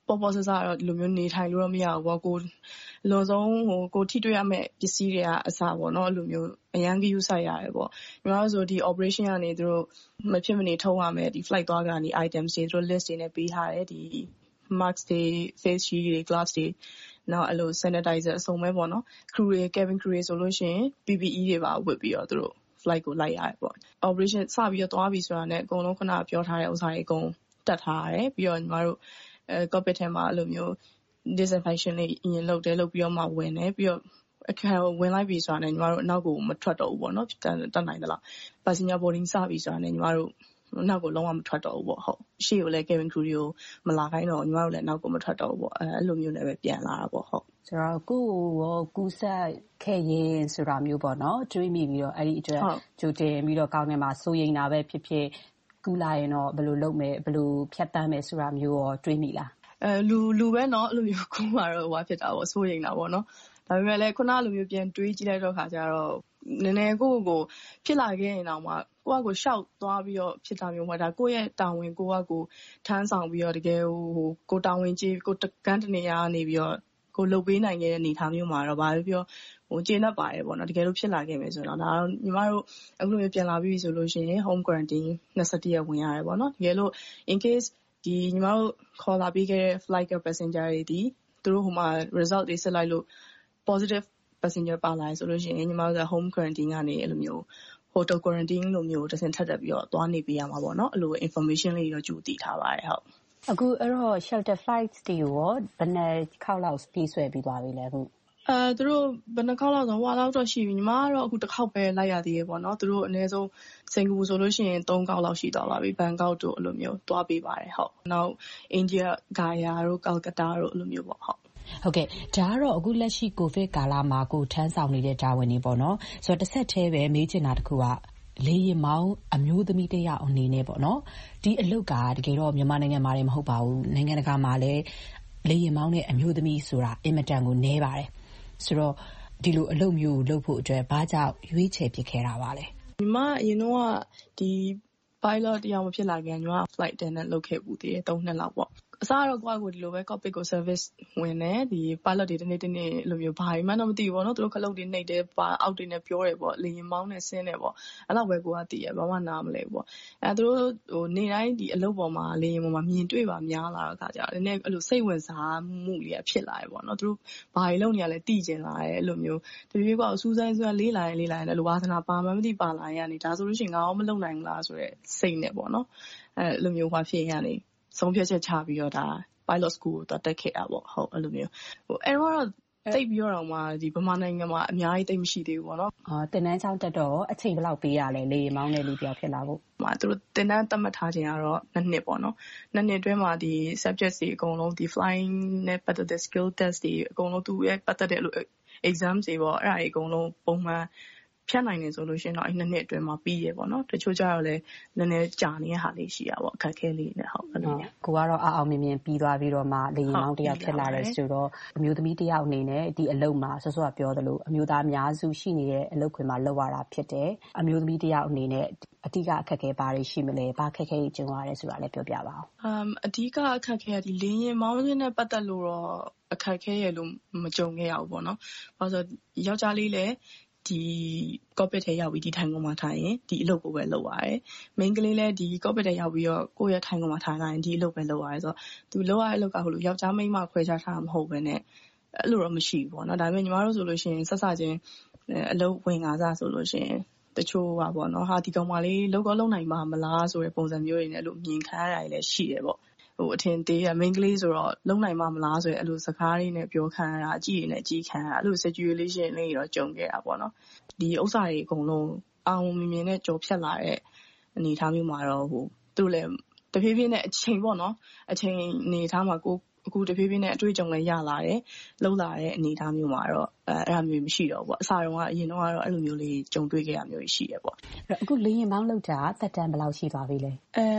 S23: ပေါ့ပေါ့ဆဆတော့ဒီလိုမျိုးနေထိုင်လို့တော့မရဘူးပေါ့ကိုလွန်ဆုံးကိုထိတွေ့ရမယ့်ပစ္စည်းတွေကအစပေါ့နော်အဲ့လိုမျိုးအရန်ကြီးယူဆိုင်ရတယ်ပေါ့ညီမတို့ဆိုဒီ operation ကနေသူတို့မဖြစ်မနေထုံးရမယ်ဒီ flight သွားကနေ items တွေသူတို့ list တွေနဲ့ပေးထားတယ်ဒီ mask တွေ face shield တွေ gloves တွေနောက်အဲ့လို sanitizer အစုံပဲပေါ့နော် crew တွေ cabin crew တွေဆိုလို့ရှိရင် PPE တွေပါဝတ်ပြီးတော့သူတို့ flight ကိုလိုက်ရတယ်ပေါ့ operation စပြီးတော့သွားပြီဆိုတာနဲ့အကုန်လုံးခုနပြောထားတဲ့ဥစ္စာတွေအကုန်တက်ထားရတယ်ပြီးတော့ညီမတို့cockpit ထဲမှာအဲ့လိုမျိုး disinfection လေးအရင်လုပ်ပြီးတော့မှဝင်တယ်ပြီးတော့အခါဝင်လိုက်ပြီဆိုတာနဲ့ညီမတို့အနောက်ကိုမထွက်တော့ဘူးပေါ့နော်တက်နိုင်သလား passenger boarding စပြီဆိုတာနဲ့ညီမတို့နောက်ကိုလုံးဝမထွက်တော့ဘူးပေါ့ဟုတ်ရှေ့ကိုလည်း cabin crew တွေကိုမလာခိုင်းတော့ညီမတို့လည်းနောက်ကိုမထွက်တော့ဘူးပေါ့အဲ့လိုမျိုးနဲ့ပဲပြန်လာတာပေါ့ဟုတ်
S3: ဆိုတော့ကိုရောကူးဆက်ခဲ့ရင်ဆိုတာမျိုးပေါ့နော်တွေးမိပြီးတော့အဲ့ဒီအတွက်ကြိုတင်ပြီးတော့ကောင်းနေမှာစိုးရိမ်တာပဲဖြစ်ဖြစ်ကူးလာရင်တော့ဘယ်လိုလုပ်မယ်ဘယ်လိုဖြတ်တန်းမယ်ဆိုတာမျိုးရောတွေးမိလား
S23: လူပဲเนาะအဲ့လိုမျိုးကူးမှာတော့ဟိုဖြစ်တာပေါ့စိုးရိမ်တာပေါ့เนาะဒါပေမဲ့လည်းခုနလိုမျိုးပြန်တွေးကြည့်လိုက်တော့ခါကျတော့နည်းနည်းကိုဖြစ်လာခဲ့ရင်တော့မှကိုရှောက်သွားပြီးတော့ဖြစ်တာမျိုးမှာဒါကိုယ့်ရဲ့တာဝန်ကိုထမ်းဆောင်ပြီးတော့တကယ်ကိုတာဝန်ကြီးကိုကန်းတနေရနေပြီးတော့ကိုလုပ်ပေးနိုင်ခဲ့တဲ့အနေထားမျိုးမှာတော့ဘာပဲပြောကျေနပ်ပါတယ်ပေါ့နော်တကယ်လို့ဖြစ်လာခဲ့မယ်ဆိုတော့ဒါတော့ညီမတို့အခုလိုမျိုးပြန်လာပြီဆိုလို့ရှိရင် home quarantine 21ရက်ဝင်ရတယ်ပေါ့နော်တကယ်လို့ in case ဒီညီမတို့ခေါ်လာပြီးခဲ့တဲ့ flight passenger တွေဒီသူတို့ဟိုမှာ result တွေစစ်လိုက်လို့ positive passenger ပါလာဆိုလို့ရှိရင်ညီမတို့က home quarantine ကနေအဲ့လိုမျိုး hotel quarantine လိုမျိုးတစ်ဆင့်ထပ်တက်ပြီးတော့သွားနေပေးရမှာပေါ့နော်အဲ့လို information လေးတော့ကြိုသိထားပါတယ်ဟုတ်
S3: အခုအဲ့တော့ shelter flights တွေရောဘယ်နှစ်ခေါက်လောက်ပြေးဆွဲပြီးသွားပြီလဲအခု
S23: သူတို့ဘယ်နှခေါက်လောက်ဆိုဟိုလောက်တော့ရှိပြီညီမကတော့အခုတစ်ခေါက်ပဲလိုက်ရသေးရေပေါ့နော်သူတို့အနည်းဆုံးစင်ကာပူဆိုလို့ရှိရင်3ခေါက်လောက်ရှိသွားပါပြီဘန်ကောက်တို့အဲ့လိုမျိုးသွားပေးပါတယ်ဟုတ်နောက်အိန္ဒိယဂါယာတို့ကာလကတ္တာတို့အဲ့လိုမျိုးပေါ့
S3: ဟုတ်ကဲ့ဒါကတော့အခုလက်ရှိကိုဗစ်ကာလမှာကိုထမ်းဆောင်နေတဲ့တာဝန်တွေပေါ့နော်ဆိုတော့တစ်ဆက်တည်းပဲမေးချင်တာတစ်ခုကလေရင်မောင်းအမျိုးသမီးတယောက်အနေနဲ့ပေါ့နော်ဒီအလုပ်ကတကယ်တော့မြန်မာနိုင်ငံမှာလည်းမဟုတ်ပါဘူးနိုင်ငံတကာမှာလည်းလေရင်မောင်းတဲ့အမျိုးသမီးဆိုတာအင်မတန်ကိုနည်းပါတယ်ဆိုတော့ဒီလိုအလုပ်မျိုးလုပ်ဖို့အတွက်ဘာကြောင့်ရွေးချယ်ဖြစ်ခဲ့တာပါလဲ
S23: ညီမအရင်တော့ဒီ pilot တရားမဖြစ်လာခင်ညီမ flight attendant လုပ်ခဲ့ဘူးတည်း3နှစ်လောက်ပေါ့အစားတော့ကိုဒီလိုပဲ cockpit ကို service ဝင်တယ်ဒီ pilot တွေတနေ့လိုမျိုးဘာမှတော့မသိဘူးပေါ့နော်သူတို့ခလုတ်တွေနှိပ်တယ်ပါအောက်တွေနဲ့ပြောတယ်ပေါ့လေရင်မောင်းနဲ့ဆင်းတယ်ပေါ့အဲ့လောက်ပဲကိုကသိရဘာမှနားမလဲဘူးပေါ့သူတို့နေတိုင်းဒီအလုပ်ပေါ်မှာလေရင်ပေါ်မှာမြင်တွေ့ပါများလာတော့ခါကြတယ်နည်းအဲ့လိုစိတ်ဝင်စားမှုလေးဖြစ်လာတယ်ပေါ့နော်သူတို့ဘာတွေလုပ်နေရလဲသိကျင်လာတယ်အဲ့လိုမျိုးတပြေးကစူးစမ်းလေးလာရင်အဲ့လိုဝါသနာပါမှမသိပါလာရင်ကနေဒါဆိုလို့ရှိရင်ငါရောမလုပ်နိုင်ဘူးလားဆိုတဲ့စိတ်နဲ့ပေါ့နော်အဲ့လိုမျိုးဖြစ်ရင်ကနေဆုံးဖြတ်ချက်ချပြီးတော့ဒါ pilot school ကိုတက်ခဲ့တာပေါ့ဟုတ်အဲ့လိုမျိုးအဲ့တော့တိတ်ပြီးတော့မှဒီဗမာနိုင်ငံမှာအများကြီးတိတ်မရှိသေးဘူးပေါ့နော်
S3: တင်တန်းချောင်းတက်တော့အချိန်ဘယ်လောက်ပေးရလဲလေမောင်းတဲ့လူပြောက်ဖြစ်လာဖို့
S23: သူတို့တင်တန်းသတ်မှတ်ထားခြင်းကတော့2နှစ်ပေါ့နော်2နှစ်အတွင်းမှာဒီ subjects တွေအကုန်လုံးဒီ flying နဲ့ပတ်သက်တဲ့ skill test တွေအကုန်လုံးသူရဲ့ပတ်သက်တဲ့ exam တွေပေါ့အဲ့ဒါတွေအကုန်လုံးပုံမှန်ဖြတ်နိုင်နေဆိုလို့ရှိရင်တော့အဲ့2နှစ်အတွင်းမှာပြီးရပေါ့နော်တချို့ကျတော့လည်းနည်းနည်းကြာနေတဲ့ဟာလေးရှိတာပေါ့အခက်ခဲလေးနဲ့ဟုတ်အဲ့လိုမျိုး
S3: ကိုကတော့အောင်မြင်ပြီးသွားပြီးတော့မှလေရင်မောင်းတယောက်ဖြစ်လာတယ်ဆိုတော့အမျိုးသမီးတယောက်အနေနဲ့ဒီအလုပ်မှာစောစောကပြောသလိုအမျိုးသားအများစုရှိနေတဲ့အလုပ်ခွင်မှာလုပ်ရတာဖြစ်တယ်အမျိုးသမီးတယောက်အနေနဲ့အဓိကအခက်ခဲဘာတွေရှိမလဲဘာခက်ခဲကြီးကြုံရတယ်ဆိုတာလည်းပြောပြပါဦး
S23: အဓိကအခက်ခဲဒီလေရင်မောင်းခြင်းနဲ့ပတ်သက်လို့တော့အခက်ခဲရလို့မကြုံခဲ့ရဘူးပေါ့နော်ဘာလို့ဆိုယောက်ျားလေးလည်းဒီ cockpit ထဲရောက်ပြီးဒီထိုင်ကုန်မှာထိုင်ရင်ဒီအလုပ်ကိုပဲလုပ်ရတယ်။ main ကလေးလည်းဒီ cockpit ထဲရောက်ပြီးတော့ကိုယ့်ရဲ့ထိုင်ကုန်မှာထိုင်ရင်ဒီအလုပ်ပဲလုပ်ရတယ်ဆိုတော့သူလုပ်ရတဲ့အလုပ်ကဟိုလိုယောက်ျားမိန်းမခွဲခြားထားတာမဟုတ်ဘဲနဲ့အဲ့လိုတော့မရှိဘူးပေါ့နော်။ဒါပေမဲ့ညီမတို့ဆိုလို့ရှိရင်ဆက်စချင်းအလုပ်ဝင်ကားစားဆိုလို့ရှိရင်တချို့ပါပေါ့နော်။ဟာဒီကောင်မလေးလုပ်ကောလုပ်နိုင်မှာမလားဆိုတဲ့ပုံစံမျိုးတွေနဲ့အဲ့လိုမြင်ခံရတာလည်းရှိတယ်ပေါ့။အထင်သေးရ main ကလေးဆိုတော့လုံနိုင်မှာမလားဆိုရင်အဲ့လိုစကားလေးနဲ့ပြောခံရတာအကြည့်နဲ့ကြည့်ခံရအဲ့လို situation လေးတော့ကြုံခဲ့တာပေါ့နော်ဒီဥစ္စာတွေအကုန်လုံးအောင်မြင်နဲ့ကြော်ဖြတ်လာတဲ့အနေအထားမျိုးမှာတော့သူတို့လည်းတဖြည်းဖြည်းနဲ့အချိန်ပေါ့နော်အချိန်အနေအထားမှာကိုအခုတဖြည်းဖြည်းနဲ့အတွေ့အကြုံလည်းရလာတယ်လုံလာတဲ့အနေအထားမျိုးမှာတော့အဲ့ဒါမျိုးမရှိတော့ဘူးပေါ့အစားတုန်းကအရင်တော့ကတော့အဲ့လိုမျိုးလေးကြုံတွေ့ခဲ့ရမျိုးရှိရပေါ့
S3: အခုလေရင်မောင်းလောက်တာသက်တမ်းဘယ်လောက်ရှိသွားပြီလဲ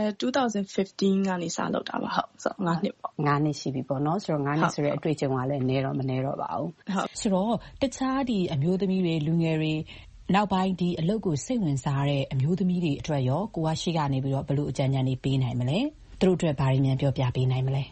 S23: 2015ကနေစလောက်တာပါဟုတ်ဆို9နှစ်ပေါ့
S3: 9နှစ်ရှိပြီပေါ့နော်ဆိုတော့9နှစ်ဆိုတဲ့အတွေ့အကြုံကလည်းနည်းတော့မနည်းတော့ပါဘူးဆိုတော့တခြားဒီအမျိုးသမီးတွေလူငယ်တွေနောက်ပိုင်းဒီအလုပ်ကိုစိတ်ဝင်စားတဲ့အမျိုးသမီးတွေအတွက်ရောကိုကရှိကနေပြီးတော့ဘယ်လိုအကြံဉာဏ်တွေပေးနိုင်မလဲသူတို့အတွက်ဘာတွေများပြောပြပေးနိုင်မလဲ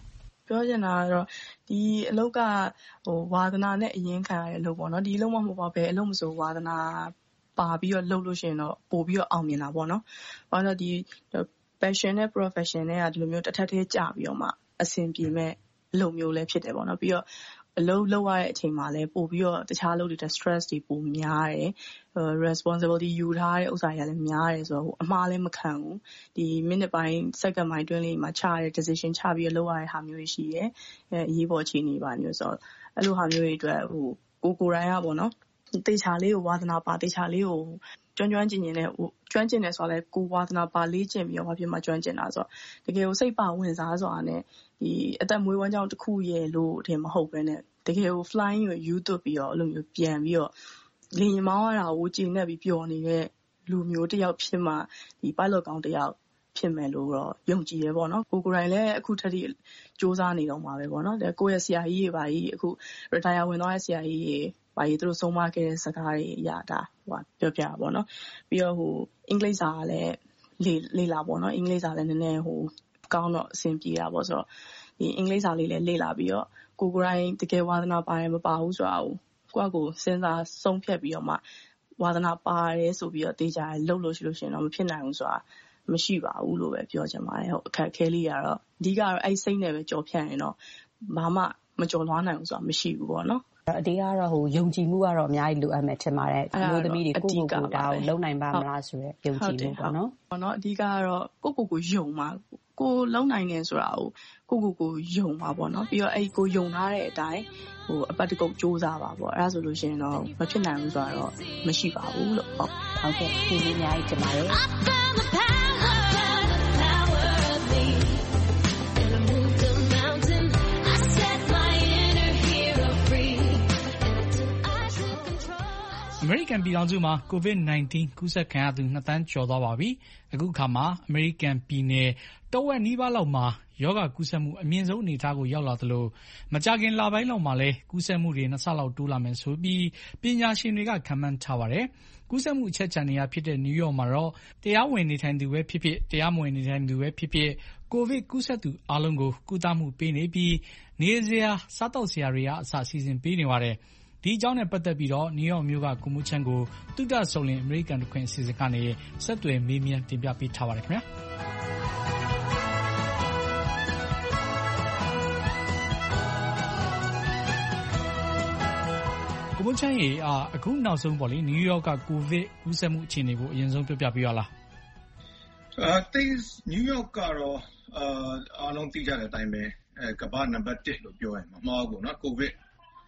S23: ပြောချင်တာကတော့ဒီအလုပ်ကဝါသနာနဲ့အရင်ခံရတဲ့အလုပ်ပေါ့နော်ဒီအလုပ်မှမဟုတ်ပါပဲအလုပ်မဆိုဝါသနာပါပြီးတော့လုပ်လို့ရှိရင်တော့ပို့ပြီးတော့အောင်မြင်တာပေါ့နော်။ဘာလို့ဒီ passion နဲ့ profession နဲ့ကဒီလိုမျိုးတစ်ထပ်သေးကြပြီးတော့မှအဆင်ပြေမဲ့အလုပ်မျိုးလည်းဖြစ်တယ်ပေါ့နော်ပြီးတော့အလုပ်လုပ်ရတဲ့အချိန်မှာလည်းပို့ပြီးတော့တခြားအလုပ်တွေ stress တွေပိုများတယ် responsibility ယူထားတဲ့ဥစ္စာတွေလည်းများတယ်ဆိုတော့အမှားလည်းမခံဘူးဒီ minute ပိုင်း second ပိုင်းတွင်းလေးမှာချရတဲ့ decision ချပြီးလုပ်ရတဲ့ဟာမျိုးတွေရှိတယ်အရေးပေါ်အခြေအနေပါမျိုးဆိုတော့အဲ့လိုဟာမျိုးတွေအတွက်ကိုယ်တိုင်ကပေါ့နော်တေချာလေးကိုဝါသနာပါတေချာလေးကိုကျွမ်းကျင်နေကျွမ်းကျင်နေဆိုတော့လည်းကိုဝါသနာပါလေးကျင်ပြီးတော့ဘာဖြစ်မှကျွမ်းကျင်တာဆိုတော့တကယ်ကိုစိတ်ပါဝင်စားဆိုတာနဲ့ဒီအသက်မွေးဝမ်းကြောင်းတစ်ခုရဲ့လို့တင်မဟုတ်ပဲနဲ့တကယ်ကို flying ကိုယူသွတ်ပြီးတော့အဲ့လိုမျိုးပြန်ပြီးတော့လင်းမောင်းရတာကိုကြည်နေပြီးပျော်နေတဲ့လူမျိုးတစ်ယောက်ဖြစ်မှဒီ pilot ကောင်းတစ်ယောက်ဖြစ်မယ်လို့တော့ယုံကြည်ရဲပေါ့နော်ကိုယ်တိုင်လည်းအခုထက်ထိစ조사နေတော့မှာပဲပေါ့နော်ကိုယ့်ရဲ့ဆရာကြီးတွေပါကြီးအခု retire ဝင်သွားတဲ့ဆရာကြီးတွေဘာကြီးသူတို့ဆုံးမခဲ့တဲ့စကားတွေအရာဒါပြောပြတာပေါ့နော်ပြီးတော့အင်္ဂလိပ်စာကလည်းလေ့လာပေါ့နော်အင်္ဂလိပ်စာလည်းနည်းနည်းကောင်းတော့အဆင်ပြေတာပေါ့ဆိုတော့ဒီအင်္ဂလိပ်စာလေးလည်းလေ့လာပြီးတော့ကိုယ်တိုင်တကယ်ဝါသနာပါတယ်မပါဘူးဆိုတာကိုစဉ်းစားဆုံးဖြတ်ပြီးတော့မှဝါသနာပါတယ်ဆိုပြီးတော့တေချာလှုပ်လို့ရှိလို့ရှင်တော့မဖြစ်နိုင်ဘူးဆိုတာမရှိပါဘူးလို့ပဲပြောချင်ပါတယ်အခက်ခဲလေးကတော့အဓိကတော့အဲ့စိတ်နဲ့ပဲကြော်ဖြတ်ရင်တော့ဘာမှမကြော်လွှားနိုင်ဘူးဆိုတာမရှိဘူးပေါ့နော်
S3: အဓိကတော့ယုံကြည်မှုကတော့အများကြီးလိုအပ်မယ်ထင်ပါတယ်အမျိုးသမီးတွေကိုဒါကိုလုံနိုင်ပါမလားဆိုရယ်ယုံကြည်မှုပေါ့နော်
S23: အဓိကတော့ကိုယုံမှာကိုလုံနိုင်နေဆိုတာကိုယုံပါပေါ့နော်ပြီးတော့အဲ့ကိုယုံထားတဲ့အတိုင်းအပတ်တကုတ်စူးစမ်းပါပေါ့အဲ့ဒါဆိုလို့ရှိရင်တော့မဖြစ်နိုင်ဘူးဆိုတော့မရှိပါဘူးလို့
S3: ဟုတ်ကဲ့ဒီနေ့အများကြီးတင်ပါတယ်
S4: အမေရိကန်ပြည်ထောင်စုမှာ COVID-19 ကူးစက်ခံရသူ2 သန်းကျော်သွားပါပြီ။အခုအခါမှာအမေရိကန်ပြည်နယ်တဝက်နီးပါးလောက်မှာရောဂါကူးစက်မှုအမြင့်ဆုံးအနေအထားကိုရောက်လာသလိုမကြာခင်လပိုင်းလောက်မှာလည်းကူးစက်မှုတွေ2 ဆလောက်တိုးလာမယ်ဆိုပြီးပညာရှင်တွေကခန့်မှန်းထားပါတယ်။ကူးစက်မှုအချက်ချန်နေရာဖြစ်တဲ့နယူးယောက်မှာတော့တရားဝင်နေထိုင်သူပဲဖြစ်ဖြစ်တရားမဝင်နေထိုင်သူပဲဖြစ်ဖြစ်ကိုဗစ်ကူးစက်သူအားလုံးကိုကုသမှုပေးနေပြီးနေစရာစားတောက်စရာတွေအစစီစဉ်ပေးနေပါတယ်။ဒီအကြောင်းနဲ့ပတ်သက်ပြီးတော့နယူးယောက်မြို့ကကိုမှုချမ်းကိုတုဒ္ဒဆုံလင်အမေရိကန်တခွင်အစီအစဉ်ကနေဆက်သွယ်မေးမြန်းတင်ပြပေးထားပါတယ်ခင်ဗျာကိုမှုချမ်းရေအခုနောက်ဆုံးပေါ့လေနယူးယောက်ကကိုဗစ်ကူးစက်မှုအခြေအနေကိုအရင်ဆုံးပြောပြပေးရလား
S5: နယူးယောက်ကတော့အားလုံးသိကြတဲ့အတိုင်းပဲကမ္ဘာနံပါတ်1လို့ပြောရင်မမှားဘူးเนาะကိုဗစ်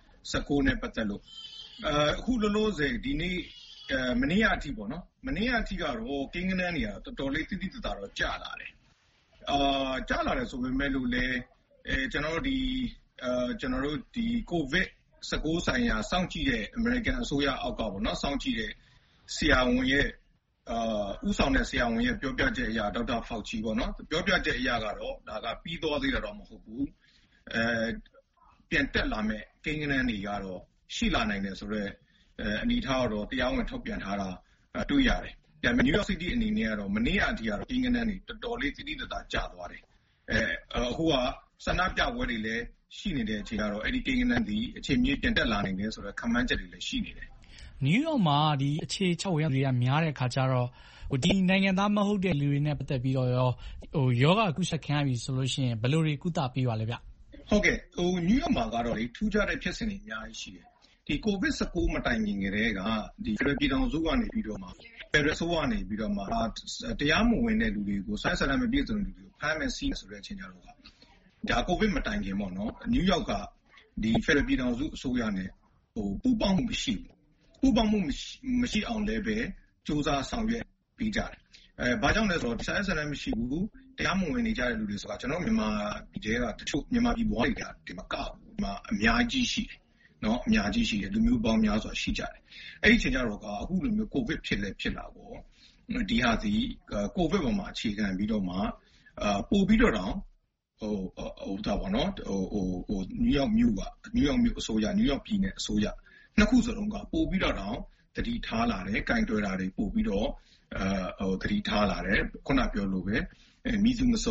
S5: 19နဲ့ပတ်သက်လို့အခုလောလောဆယ်ဒီနေ့မနေ့ကအထိပေါ့နော်မနေ့ကအထိကတော့ကိန်းဂဏန်းတွေကတော်တော်လေးတိတိတသားတော့ကျလာတယ်ကျလာတယ်ဆိုပေမဲ့လို့လည်းကျွန်တော်တို့ဒီကိုဗစ်19ဆိုင်ရာစောင့်ကြည့်တဲ့ American အစိုးရအောက်ကပေါ့နော်စောင့်ကြည့်တဲ့ဆရာဝန်ရဲ့ဥဆောင်တဲ့ဆရာဝန်ရဲ့ပြောပြချက်အရဒေါက်တာဖောက်ချီပေါ့နော်ပြောပြချက်အရကတော့ဒါကပြီးသွားသေးတာတော့မဟုတ်ဘူးပြန်တက်လာမဲ့ကိန်းဂဏန်းတွေကတော့ရှိလာနိုင်တယ်ဆိုတော့အနေထားတော့တရားဝင်ထုတ်ပြန်ထားတာတွေ့ရတယ်။ပြန်နယူးယောက်စီးတီးအနေနဲ့ကတော့မနေ့ကအထိကတော့ကိန်းဂဏန်းတွေတော်တော်လေးတိတိတသားကျသွားတယ်။အခုကဆန္ဒပြပွဲတွေလည်းရှိနေတဲ့အချိန်ကတော့အဲ့ဒီကိန်းဂဏန်းတွေအချိန်မြေပြန်တက်လာနိုင်တယ်ဆိုတော့ခန့်မှန်းချက်တွေလည်းရှိနေတယ်
S4: ။နယူးယောက်မှာဒီအခြေချဝင်တွေကများတဲ့အခါကျတော့ဒီနိုင်ငံသားမဟုတ်တဲ့လူတွေနဲ့ပတ်သက်ပြီးတော့ယောဂကူးစက်ခံရပြီဆိုလို့ရှိရင်ဘယ်လိုတွေကုသပေးပါလဲဗျ
S5: ။ဟုတ်ကဲ့နယူးယောက်မှာကတော့ထူးခြားတဲ့ဖြစ်စဉ်တွေအများကြီးရှိတယ်။ဒီကိုဗစ်19မတိုင်ခင်ကတည်းကဒီဖက်ဒရယ်ပြည်ထောင်စုကနေပြီးတော့မှဖက်ဒရယ်ဆိုကနေပြီးတော့မှတရားမဝင်တဲ့လူတွေကိုစိုင်းဆန္ဒမပြည့်စုံတဲ့လူတွေကိုဖမ်းမယ်စီးမယ်ဆိုတဲ့အချိန်ကြတော့ဒါကိုဗစ်မတိုင်ခင်ပေါ့နော်နယူးယောက်ကဒီဖက်ဒရယ်ပြည်ထောင်စုအစိုးရနဲ့ပူးပေါင်းမှုမရှိဘူးပူးပေါင်းမှုမရှိအောင်လည်းပဲစူးစမ်းဆောင်ရွက်ပေးကြတယ်။ဘာကြောင့်လဲဆိုတော့စိုင်းဆန္ဒမရှိဘူးတရားမဝင်နေကြတဲ့လူတွေဆိုတာကျွန်တော်မြန်မာပြည်ကတချို့မြန်မာပြည်ဘဝတွေကဒီမှာကောက်မှာအများကြီးရှိတယ်နော်အများကြီးရှိတယ်လူမျိုးပေါင်းများစွာရှိကြတယ်အဲ့ဒီချိန်ကျတော့အခုလိုမျိုးကိုဗစ်ဖြစ်လာပေါ့ဒီဟာစီကိုဗစ်ပေါ်မှာအခြေခံပြီးတော့မှပို့ပြီးတော့ဒါပေါ့နော်နယူးယောက်မြို့အစိုးရနယူးယောက်ပြည်နယ်အစိုးရနှစ်ခုစလုံးကပို့ပြီးတော့တတိထားလာတယ်ကင်တွယ်တာတွေပို့ပြီးတော့တတိထားလာတယ်ခုနပြောလို့ပဲမိစုမစိုး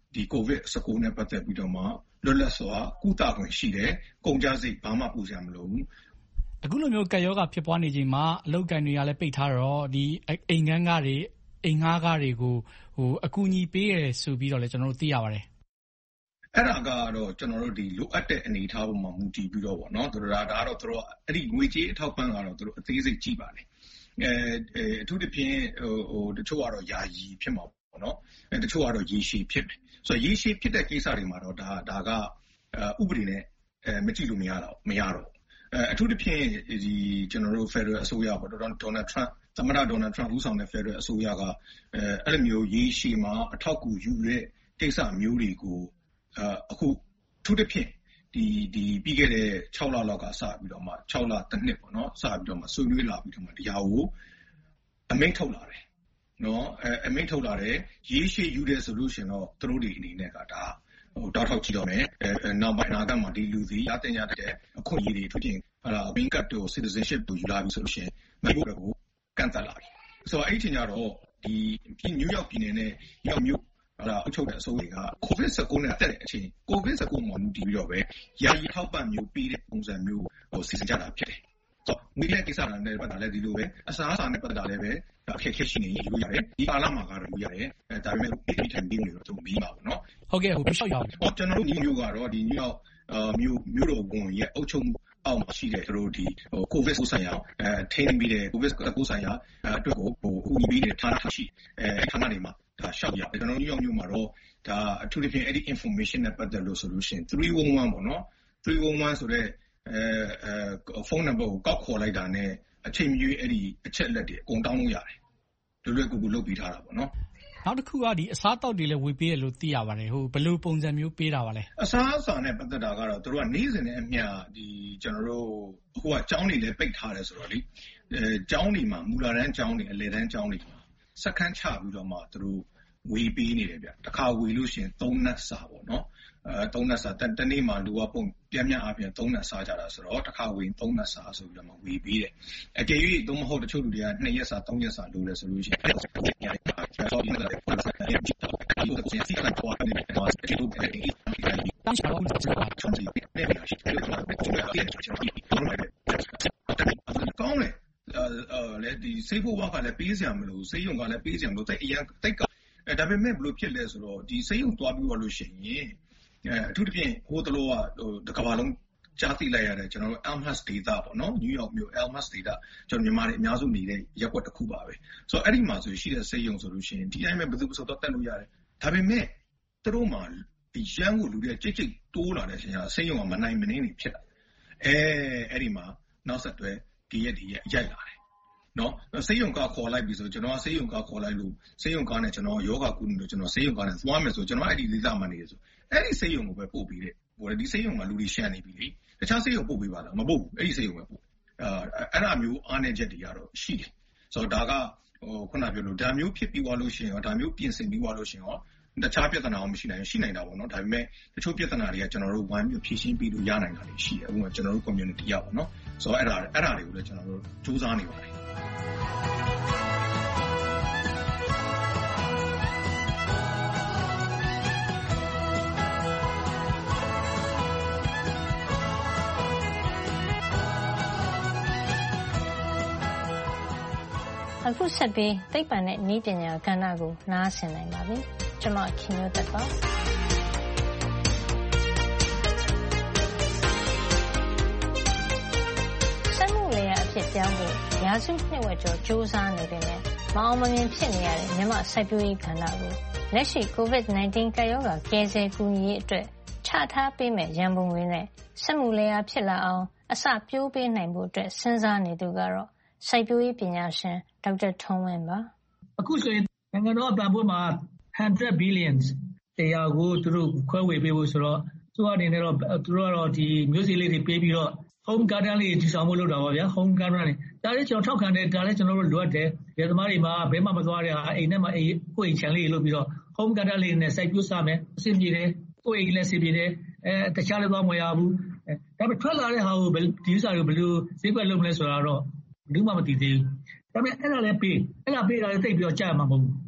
S5: COVID-19 နဲ့ပတ်သက်ပြီးတော့မှလွတ်လပ်စွာကုသခွင့်ရှိတယ်။ကုန်ကျစရိတ်ဘာမှပူစရာမလိုဘူး
S4: ။အခုလိုမျိုးကပ်ရောဂါဖြစ်ပွားနေချိန်မှာအလုပ်ကိုင်တွေကလည်းပိတ်ထားတော့ဒီအိမ်ငန်းကားတွေအိမ်ငှားကားတွေကိုအကူအညီပေးရတယ်ဆိုပြီးတော့လည်းကျွန်တော်တို့သိရပါတယ်
S5: ။အဲ့ဒါကတော့ကျွန်တော်တို့ဒီလိုအပ်တဲ့အနေအထားပေါ်မှာမူတည်ပြီးတော့ပေါ့နော်။ဒါကတော့သူတို့အဲ့ဒီငွေကြေးအထောက်ပံ့ကတော့သူတို့အသေးစိတ်ကြည့်ပါလေ။အထူးသဖြင့်တချို့ကတော့ယာယီဖြစ်မှာပေါ့နော်။တချို့ကတော့ရေရှည်ဖြစ်တယ်။ဆိုတော့ရေရှည်ဖြစ်တဲ့ကိစ္စတွေမှာတော့ဒါကဥပဒေနဲ့မကြည့်လို့မရတော့အထူးသဖြင့်ဒီကျွန်တော်တို့ Federal အစိုးရပေါ့Donald Trump သမ္မတ Donald Trump ဦးဆောင်တဲ့ Federal အစိုးရကအဲ့လိုမျိုးရေရှည်မှာအထောက်အကူယူတဲ့ကိစ္စမျိုးတွေကိုအခုအထူးသဖြင့်ဒီပြီးခဲ့တဲ့6လလောက်ကစပြီးတော့မှ6လတစ်နှစ်ပေါ့နော်စပြီးတော့မှဆွေးနွေးလာပြီးတော့မှတရားကိုအမိန့်ထုတ်လာတယ်နော်အမိန့်ထုတ်လာတယ်ရေရှည်ယူတယ်ဆိုလို့ရှင်တော့သူတို့တွေအနေနဲ့ကဒါတောက်ထောက်ကြည့်တော့မယ်နောက်ပိုင်းအနာဂတ်မှာဒီလူစီရတင်ရတဲ့အခွင့်အရေးတွေသူပြင်green card တို့ citizenship တို့ယူလာပြီဆိုလို့ရှင်မဟုတ်တော့ဘူးကန့်သတ်လာပြီဆိုတော့အဲ့ဒီချိန်ကျတော့ဒီနယူးယောက်ပြည်နယ်နဲ့နယူးယောက်မြို့အချုပ်တဲ့အစိုးရက COVID-19 နဲ့တက်တဲ့အချိန် COVID-19 မှာမူတည်ပြီးတော့ပဲယာယီထောက်ပံ့မျိုးပေးတဲ့ပုံစံမျိုးစီစဉ်ကြတာဖြစ်တယ်ဆိုတော့ငွေနဲ့ကိစ္စနဲ့ပတ်သက်လည်းဒီလိုပဲအစားအစာနဲ့ပတ်သက်လည်းပဲအခက်အခဲရှိနေယူရတယ်ဒီကာလမှာကတော့ယူရတယ်ဒါပေမဲ့ဒီထိုင်ပြီးနေတော့သူမီးပါဘူးเนาะ
S4: ဟုတ်ကဲ့ရှောက်ရအောင်
S5: ကျွန်တော်တို့ဒီမျိုးကတော့ဒီနယူးယောက်မြို့တော်ဝန်ရဲ့အုပ်ချုပ်မှုအောက်မှာရှိတဲ့တို့ဒီCOVID ဆိုင်ရာထိန်းပြီးတဲ့ COVID ဆိုင်ရာအတွက်ကိုဥပဒေနဲ့ဌာနရှိဌာနတွေမှာဒါရှောက်ရကျွန်တော်နယူးယောက်မြို့မှာတော့ဒါအထူးသဖြင့်အဲ့ဒီ information နဲ့ပတ်သက်လို့ဆိုလို့ရှိရင်311ပေါ့နော်311ဆိုတဲ့ဖုန်းနံပါတ်ကိုကောက်ခေါ်လိုက်တာနဲ့အချိန်မရွေးအဲ့ဒီအချက်လက်တွေအကုန်တောင်းလို့ရတယ်လွယ်ကူလုပ်ပြီးထားတာပေါ့နော်
S4: နောက်တစ်ခုကဒီအစားတောက်တွေလည်းဝေပေးရလို့သိရပါတယ်ဘယ်လိုပုံစံမျိုးပေးတာပါလဲ
S5: အစားအစာနဲ့ပတ်သက်တာကတော့တို့ကနေ့စဉ်နဲ့အမျှဒီကျွန်တော်တို့အခုကကျောင်းတွေလည်းပိတ်ထားတယ်ဆိုတော့လေကျောင်းတွေမှာမူလာတန်းကျောင်းတွေအလယ်တန်းကျောင်းတွေမှာစက္ကန့်ချပြီးတော့မှတို့ဝေပေးနေတယ်ဗျတခါဝေလို့ရှိရင်3နက်စာပေါ့နော်3နက်စာတနေ့မှာလူကပုံပြင်းပြအပြင်3နက်စာကြတာဆိုတော့တခါဝေ3နက်စာဆိုပြီးတော့မှဝေပေးတယ်အကယ်၍သုံးမဟုတ်တချို့လူတွေက2ရက်စာ3ရက်စာလိုလဲဆိုလို့ရှိရင်အဲ့ဒါကိုရတယ်ဆောဒီနဲ့ပေါ်လာတဲ့ဒီတော့ဒီစီကပေါ်နေတယ်တော့ဒီလိုပဲဒီတောင်းချောင်းတဲ့ဆိုတာချုံစီနဲ့ရရှိတယ်တော့ကျွန်တော်ဒီကောင်းတယ်လေဒီစေဖို့ဝါကလည်းပေးစရာမလိုစေယုံကလည်းပေးစရာမလိုတိတ်အရင်တိတ်ကဒါပေမဲ့ဘလို့ဖြစ်လဲဆိုတော့ဒီစေယုံသွားပြီးတော့လို့ရှိရင်အထူးသဖြင့်ဟိုတလို့ကကမ္ဘာလုံးကြားသိလိုက်ရတဲ့ကျွန်တော်တို့ Elmhurst data ပေါ့နော်နယူးယောက်မြို့ Elmhurst data ကျွန်တော်မြန်မာတွေအများစုနေတဲ့ရပ်ကွက်တစ်ခုပါပဲဆိုတော့အဲ့ဒီမှာဆိုရှိတဲ့စေယုံဆိုလို့ရှိရင်ဒီတိုင်းပဲဘယ်သူမှတော့တက်လို့ရတယ်ဒါပေမဲ့သူတို့မှာဒီရန်ကိုလူတွေကြိတ်တိုးလာတဲ့အချိန်ကစေယုံကမနိုင်မနှင်းနေဖြစ်တာအဲ့ဒီမှာနောက်ဆက်တွဲဒီရက်ရိုက်လာတယ်နော်စေယုံကခေါ်လိုက်ပြီဆိုကျွန်တော်ကစေယုံကခေါ်လိုက်လို့စေယုံကနဲ့ကျွန်တော်ယောဂကုလို့ကျွန်တော်စေယုံကနဲ့သွားမယ်ဆိုကျွန်တော်အဲ့ဒီဒေသမှာနေဆိုအဲ့ဒီစေယုံကိုပဲပို့ပြီးတဲ့ဟိုဒီစေယုံမှာလူတွေရှက်နေပြီလေတခြားစေယုံပို့ပေးပါလားမပို့ဘူးအဲ့ဒီစေယုံပဲပို့အဲ့ဒါမျိုးအားနေချက်တွေကတော့ရှိတယ်ဆိုတော့ဒါကခုနပြောလို့ဒါမျိုးဖြစ်ပြီးသွားလို့ရှိရင်ရောဒါမျိုးပြင်ဆင်ပြီးသွားလို့ရှိရင်ရောတခြားပြဿနာမရှိနိုင်တာပေါ့နော်ဒါပေမဲ့တချို့ပြဿနာတွေကကျွန်တော်တို့ဝိုင်းပြီးဖြေရှင်းပြီးလို့ရနိုင်တာတွေရှိတယ်အခုကကျွန်တော်တို့ community ရပါတော့ဆိုတော့အဲ့ဒါတွေကိုလည်းကျွန်တော်တို့စူးစမ်းနေပါတယ်
S6: အခုဆက်ပြီးသိပ္ပံနဲ့နည်းပညာကဏ္ဍကိုနားဆင်နိုင်ပါပြီ။ကျွန်မခင်မျိုးသက်ပါ။စက်မှုလျာအဖြစ်ပြောင်းဖို့ရာစုနှစ်ဝက်ကျော်စူးစမ်းနေပေမဲ့မအောင်မမြင်ဖြစ်နေရတဲ့မြန်မာစိုက်ပျိုးရေးကဏ္ဍကိုလက်ရှိ COVID-19 ကပ်ရောဂါကယ်ဆယ်ကူညီရေးအတွက်ချထားပေးမဲ့ရန်ပုံငွေနဲ့စက်မှုလျာဖြစ်လာအောင်အစပျိုးပေးနိုင်ဖို့အတွက်စဉ်းစားနေသူကတော့စိုက်ပျိုးရေးပညာရှင်ဒေါက်တာထွန်းဝင်းပါ
S7: အခုဆိုရင်နိုင်ငံတော်အပံ့ပိုးမှာ100 billions တရားကိုသူတို့ခွဲဝေပေးဖို့ဆိုတော့သူအနေနဲ့တော့သူတို့ကတော့ဒီမျိုးစေ့လေးတွေပေးပြီးတော့ home garden လေးတည်ဆောင်ဖို့လုပ်တာပါဗျာ home garden လေးဒါလည်းကျွန်တော်ထောက်ခံတယ်ဒါလည်းကျွန်တော်တို့လိုအပ်တယ်ဒီသမားတွေမှာဘယ်မှမသွားတဲ့အိမ်ထဲမှာကိုယ့်အိမ်ခြံလေးလုပ်ပြီးတော့ home garden လေးနဲ့စိုက်ပျိုးစားမယ်အဆင်ပြေတယ်ကိုယ့်အိမ်လည်းအဆင်ပြေတယ်တခြားလည်းသွားမရဘူးဒါပေမဲ့ထွက်လာတဲ့ဟာကိုဒီဥစ္စာတွေဘယ်လိုဈေးကွက်လုပ်မလဲဆိုတာတော့ဘူးမှမသိသေးဘူးဒါပေမဲ့အဲ့ဒါလည်းပေးတာလည်းသိပြီးတော့ကြားမှာမဟုတ်ဘူး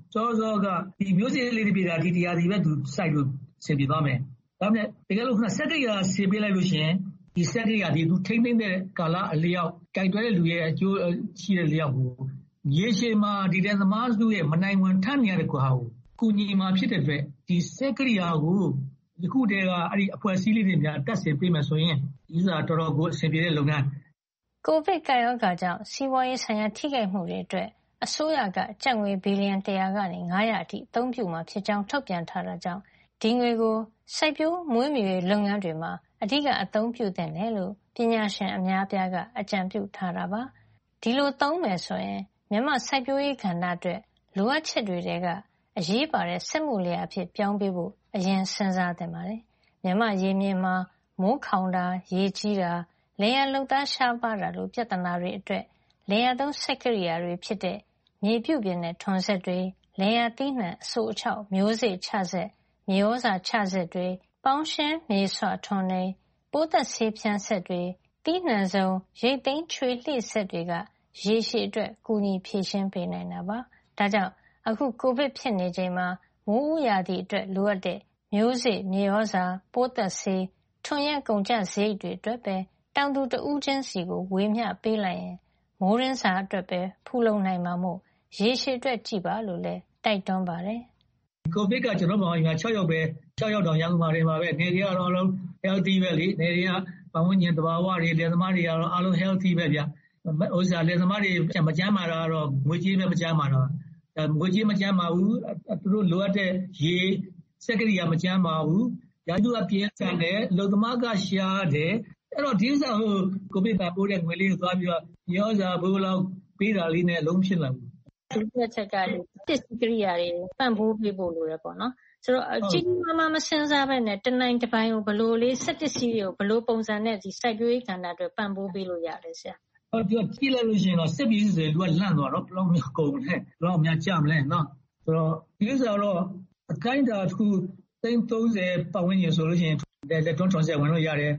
S7: စောစောကဒီမျိုးစေ့လေးတွေပြတာဒီတရားစီပဲသူစိုက်လို့ဆင်ပြေသွားမယ်ဒါပေမဲ့တကယ်လို့ခုနစက်ကရိယာဆင်ပေးလိုက်လို့ရှိရင်ဒီစက်ကရိယာဒီသူထိမ့်သိမ့်တဲ့ကာလအလျောက်ကြိုက်တွဲတဲ့လူရဲ့အကျိုးရှိတဲ့လျောက်ကိုရေရှည်မှာဒီတဲ့သမားစုရဲ့မနိုင်ဝင်ထမ်းနေရတဲ့ကွာကိုကုညီမှာဖြစ်တဲ့အတွက်ဒီစက်ကရိယာကိုဒီခုတည်းကအဲ့ဒီအဖွဲ့အစည်းလေးတွေများတက်ဆင်ပေးမယ်ဆိုရင်ဒီစားတော်တော်ကိုအဆင်ပြေတဲ့လုပ်ငန်း
S6: ကိုဗစ်ကပ်ရောဂါကြောင့်စီးပွားရေးဆိုင်ရာထိခိုက်မှုတွေအတွက်အစိုးရကကျပ်ငွေဘီလီယံ100ကနေ900အထိအသုံးပြုမှာဖြစ်ကြောင်းထုတ်ပြန်ထားတာကြောင့်ဒီငွေကိုစိုက်ပျိုးမွေးမြူရေးလုပ်ငန်းတွေမှာအဓိကအသုံးပြုသင့်တယ်လို့ပညာရှင်အများအပြားကအကြံပြုထားတာပါဒီလိုသုံးမယ်ဆိုရင်မြန်မာစိုက်ပျိုးရေးကဏ္ဍအတွက်လိုအပ်ချက်တွေကအရေးပါတဲ့စက်မှုလျှာအဖြစ်ပြောင်းပေးဖို့အရင်စဉ်းစားသင့်ပါတယ်မြန်မာရေမြေမှာမိုးခေါင်တာရေကြီးတာလယ်ယာလုပ်သားရှားပါးတာလိုပြဿနာတွေအတွက်လယ်ယာသုံးစက်ကရိယာတွေဖြစ်တဲ့မြေပြုတ်ပြင်တဲ့ထွန်စက်တွေလယ်ယာသီးနှံအဆိုအချောက်မျိုးစေ့ချဆက်မြေဩဇာချဆက်တွေပေါင်းရှင်းမြေဆွထွန်တွေပိုးသက်ဆေးဖြန်းဆက်တွေသီးနှံစုံရိတ်သိမ်းချွေလှိဆက်တွေကရေရှည်အတွက်ကူညီဖြည့်ရှင်းပေးနိုင်တာပါဒါကြောင့်အခုကိုဗစ်ဖြစ်နေချိန်မှာမိုးဥရာသီအတွက်လိုအပ်တဲ့မျိုးစေ့မြေဩဇာပိုးသက်ဆေးထွန်ရက်ကုန်ကျစရိတ်တွေအတွက်ပဲတောင်သူတဦးချင်းစီကိုဝေမျှပေးလိုက်ရင်မိုးရင်းစာအတွက်ပဲဖူလုံနိုင်မှာမို့ရေရှည်အတွက်ကြည့်ပါလို့လည်းတိုက်တွန်းပါတယ်
S7: ကိုဗစ်ကကျွန်တော်တို့6ယောက်တောင်ရန်ကုန်မှာနေပါပဲနေတွေကတော့အလုံး healthy ပဲလေနေတွေကပတ်ဝန်းကျင်သဘာဝတွေလယ်သမားတွေကတော့အလုံး healthy ပဲဗျဥစ္စာလယ်သမားတွေမကြမ်းမာတာကတော့ငွေကြေးပဲမကြမ်းမာတာငွေကြေးမကြမ်းမာဘူးသူတို့လိုအပ်တဲ့ရေစက်ကရိယာမကြမ်းမာဘူးရာသီဥတုပြင်းထန်တယ်လုံသမားကရှားတယ်အဲ့တော့ဒီဥစ္စာကိုဗစ်ပိုးတဲ့ငွေလေးကိုသွားပြီးတော့ရောစာဘိုးလောက်ပေးတာလေးနဲ့အလုံးဖြစ်လာဘူး
S6: သူ့ချက်ကလေပစ္စည်းကရိယာတွေပံ့ပိုးပေးဖို့လိုတယ်ပေါ့နော်ဆိုတော့ကြီးကြီးမားမားမစင်စားပဲနဲ့တနိုင်တစ်ပိုင်းကိုဘလို့လေးစက်ပစ္စည်းတွေကိုဘလို့ပုံစံနဲ့ဒီစိုက်ပျိုးရေးကဏ္ဍအတွက်ပံ့ပိုးပေးလို့ရတယ်ဆရာ
S7: ဒီကြည့်လိုက်လို့ရှိရင်တော့စက်ပစ္စည်းတွေလူကလန့်သွားတော့ဘယ်လောက်များကုန်လဲဘယ်လောက်များကြမလဲနော်ဆိုတော့ဒီဥစ္စာတော့အတိုင်းတာတစ်ခု30ပတ်ဝန်းကျင်ဆိုလို့ရှိရင်လက်တွန်းထွန်ဆက်ဝင်လို့ရတယ်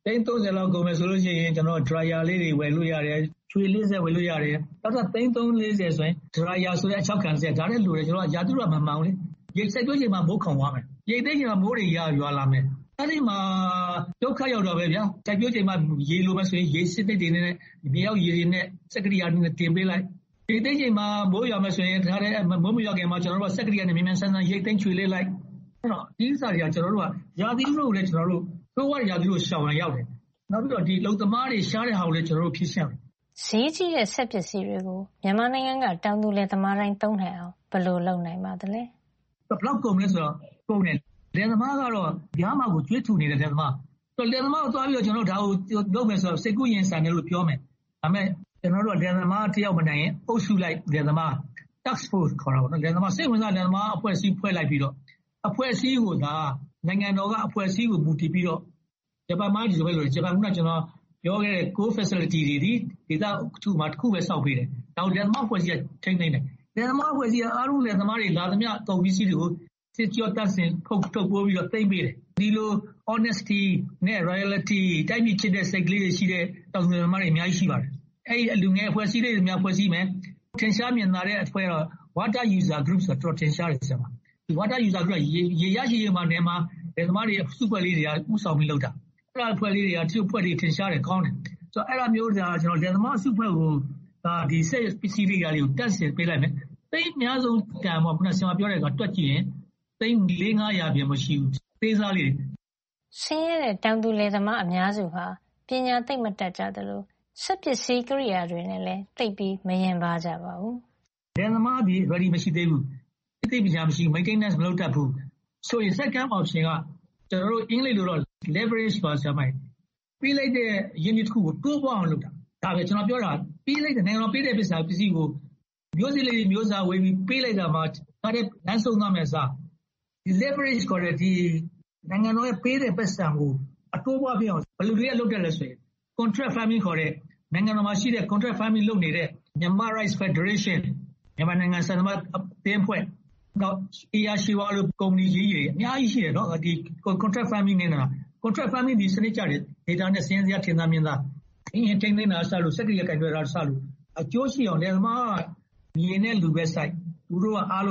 S7: 30လောက်ကုန်မယ်ဆိုလို့ရှိရင်ကျွန်တော် dryer လေးတွေဝယ်လို့ရတယ်ချွေလေးဆက်ဝယ်လို့ရတယ်နောက်တော့340ဆိုရင် dryer ဆိုတဲ့အချောက်ခံဆက်ဒါနဲ့လိုတယ်ကျွန်တော်ရာသီဥတုမမှန်ဘူးလေရိတ်စိုက်ပျိုးချိန်မှာမိုးခေါင်သွားမယ်ရိတ်သိမ်းချိန်မှာမိုးတွေရွာလာမယ်အဲ့ဒီမှာဒုက္ခရောက်တော့ပဲဗျာစိုက်ပျိုးချိန်မှာရေလိုမယ်ဆိုရင်ရေစစ်တွေနဲ့မြေရောက်ရေတွေနဲ့စက်ကရိယာနဲ့တင်ပေးလိုက်ရိတ်သိမ်းချိန်မှာမိုးရွာမယ်ဆိုရင်ဒါလည်းမိုးမရွာခင်မှာကျွန်တော်တို့စက်ကရိယာနဲ့မြန်ဆန်ဆန်ရိတ်သိမ်းချွေလေးလိုက်အဲ့တော့ဒီဥစ္စာတွေကကျွန်တော်တို့ကရာသီဥတုကိုလည်းကျွန်တော်တို့ဆိုးဝါးရာသီဥတုရှောင်ရရောက်တယ်နောက်ပြီးတော့ဒီလုံသမားတွေရှားတဲ့ဟာကိုလည်းကျွန်တော်တို့ဖြည့်ရှင်းတယ်
S6: ဈေးကြီးတဲ့စက်ပစ္စည်းတွေကိုမြန်မာနိုင်ငံကတောင်သူလယ်သမားတိုင်းသုံးနိုင်အောင်ဘယ်လိုလုပ်နိုင်ပါသလဲ
S7: ဘယ်လောက်ကုန်လဲဆိုတော့ကုန်တယ်လယ်သမားကတော့ရားမကိုကျွေးထူနေတဲ့လယ်သမားဆိုလယ်သမားကိုသွားပြီးတော့ကျွန်တော်တို့ဒါကိုလုပ်မယ်ဆိုတော့စိတ်ကူးရင်ဆန်တယ်လို့ပြောမယ်ဒါပေမဲ့ကျွန်တော်တို့လယ်သမားတယောက်မနိုင်ရင်အုပ်စုလိုက်လယ်သမား task force ခေါ်တာပေါ့နော်လယ်သမားစိတ်ဝင်စားလယ်သမားအဖွဲ့အစည်းဖွဲ့လိုက်ပြီးတော့အဖွဲ့အစည်းကိုဒါနိုင်ငံတော်ကအဖွဲ့အစည်းကိုမူတည်ပြီးတော့ဂျပန်မှာဒီလိုပဲလို့ဂျပန်ကကျွန်တော်ပြောခဲ့တဲ့ core facility တွေဒီဒေသတစ်ခုပဲစောက်ပေးတယ်ဒါကိုလယ်သမားအဖွဲ့အစည်းကထိန်းသိမ်းတယ်လယ်သမားအဖွဲ့အစည်းကအားလုံးလယ်သမားတွေလာသမျှကုန်ပစ္စည်းတွေကိုစစ်ကြောတတ်စင်ထုတ်ပိုးပြီးတော့သိမ်းပေးတယ်ဒီလို honesty နဲ့ royalty တိုက်ပြီးချစ်တဲ့စိတ်ကလေးတွေရှိတဲ့တောင်သူလယ်သမားတွေအများကြီးရှိပါတယ်အဲ့ဒီလူငယ်အဖွဲ့အစည်းတွေများဖွဲ့စည်းမယ်ထင်ရှားမြင်သာတဲ့အဖွဲ့တော့ water user group ဆိုတော့ထင်ရှားတယ်ဆရာမဒီ water user group ရေရရှိရေးမှာနေမှာလယ်သမားတွေစုဖွဲ့လေးတွေကဥဆောင်ပြီးလုပ်တာအဲ့ဒါဖွဲ့လေးတွေကတချို့ဖွဲ့တွေထင်ရှားတယ်ကောင်းတယ်ဆိုတော့အဲ့ဒါမျိုးဒါကျွန်တော်လယ်သမားစုဖွဲ့ကိုဒီစက်ပစ္စည်းတွေကိုတက်ဆင်ပေးလိုက်မယ်သိအများဆုံးကံပေါ့ခုနဆရာပြောတဲ့ကတွက်ကြည့်ရင်သိ4-500ပြန်မရှိဘူးသေးစားလေး
S6: ဆင်းရဲတဲ့တောင်သူလယ်သမားအများစုဟာပညာသိမ့်မတတ်ကြသလိုစက်ပစ္စည်းကိရိယာတွေနဲ့လည်းသိပြီးမရင်ပါကြပါဘူး
S7: လယ်သမားဒီ ready မရှိသေးဘူးသိပညာမရှိ maintenance မလုပ်တတ်ဘူးဆိုရင် second option ကကျွန်တော်တို့အင်္ဂလိပ်လိုတော့ leverage ပါဆရာမပြီးလိုက်တဲ့ unit တစ်ခုကိုတိုးပွားအောင်လုပ်တာဒါပဲကျွန်တော်ပြောတာပြီးလိုက်တဲ့နိုင်ငံတော်ပေးတဲ့ပစ္စည်းကိုမျိုးစေ့လေးမျိုးစားဝေးပြီးပေးလိုက်တာမှဒါတဲ့လမ်းဆုံးသွားမယ်စားဒီ leverage ခေါ်တဲ့ဒီနိုင်ငံတော်ရဲ့ပေးတဲ့ပစ္စည်းကိုအတိုးပွားပြအောင်ဘယ်လိုတွေကလုပ်တယ်လဲဆိုရင် contract farming ခေါ်တဲ့နိုင်ငံတော်မှာရှိတဲ့ contract farming လုပ်နေတဲ့ Myanmar Rice Federation မြန်မာနိုင်ငံစံသမားအသင်းဖွဲ့တော့ ARSHIWA လို့ကုမ္ပဏီကြီးတွေအများကြီးရှိတယ်နော်ဒီ contract farming နေတာ contract farming ဒီစနစ်ကြတဲ့ data နဲ့စင်းစရာထင်သာမြင်သာအင်းထိန်းသိမ်းတာစလို့စက်ကရိယာကင်တွယ်တာစလို့အကျိုးရှိအောင်လယ်သမားကမြေနဲ့လူပဲစိုက်သူတို့ကအားလုံး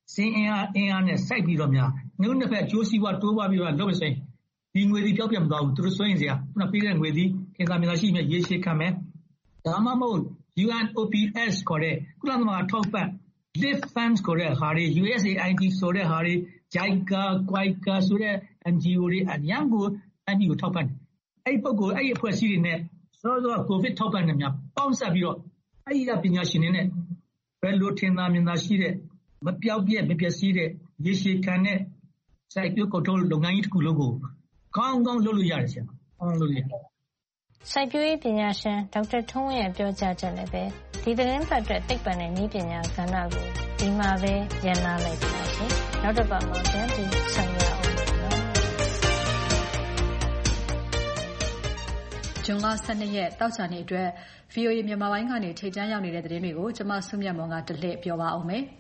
S7: စင်အင်အားနဲ့စိုက်ပြီးတော့များနှစ်ဖက်အကျိုးစီးပွားတိုးပွားပြီးတော့လုပ်ဆိုရင်ဒီငွေဒီပြောက်ပြမသွားဘူးသူတို့စိုးရင်စရာခုနပေးတဲ့ငွေဒီခေတ်သာမြေသာရှိမြဲရေရှည်ခံမယ်ဒါမှမဟုတ် UNOPS ခေါ်တဲ့ကုလသမဂ္ဂထောက်ပံ့ Live Funds ခေါ်တဲ့ဟာတွေ USAID ဆိုတဲ့ဟာတွေ JICA, QUICA ဆိုတဲ့ NGO တွေအများကိုအမျိုးထောက်ပံ့အဲ့ပုဂ္ဂိုလ်အဲ့အဖွဲ့အစည်းတွေနဲ့စောစောကိုဗစ်ထောက်ပံ့နေများပေါင်းစပ်ပြီးတော့အဲ့ဒီပညာရှင်တွေနဲ့ဘယ်လိုထင်သာမြင်သာရှိတဲ့မပြောက်ပြက်မပျက်စီးတဲ့ရေရှည်ခံတဲ့စိုက်ပျိုးကုန်ထုတ်လုပ်ငန်းကြီးတစ်ခုလုံးကိုကောင်းကောင်းလုပ်လို့ရတယ်ဆရာ။ကောင်းလို့ရတယ်
S6: ။စိုက်ပျိုးရေးပညာရှင်ဒေါက်တာထွန်းဝင်းရဲ့ပြောကြားချက်နဲ့ပဲဒီသတင်းပတ်အတွက်သိပ္ပံနဲ့နည်းပညာကဏ္ဍကိုဒီမှာပဲရန်နာလိုက်ပါရှင်။နောက်တစ်ပတ်မှာပြန်ပြီးဆက်ရအောင်။
S2: ဇွန်လ12ရက်တောက်ချာနေအတွက် VOA မြန်မာပိုင်းကနေထိပ်တန်းရောက်နေတဲ့သတင်းတွေကိုကျွန်မစုမြတ်မွန်ကတလှည့်ပြောပါအောင်မယ်။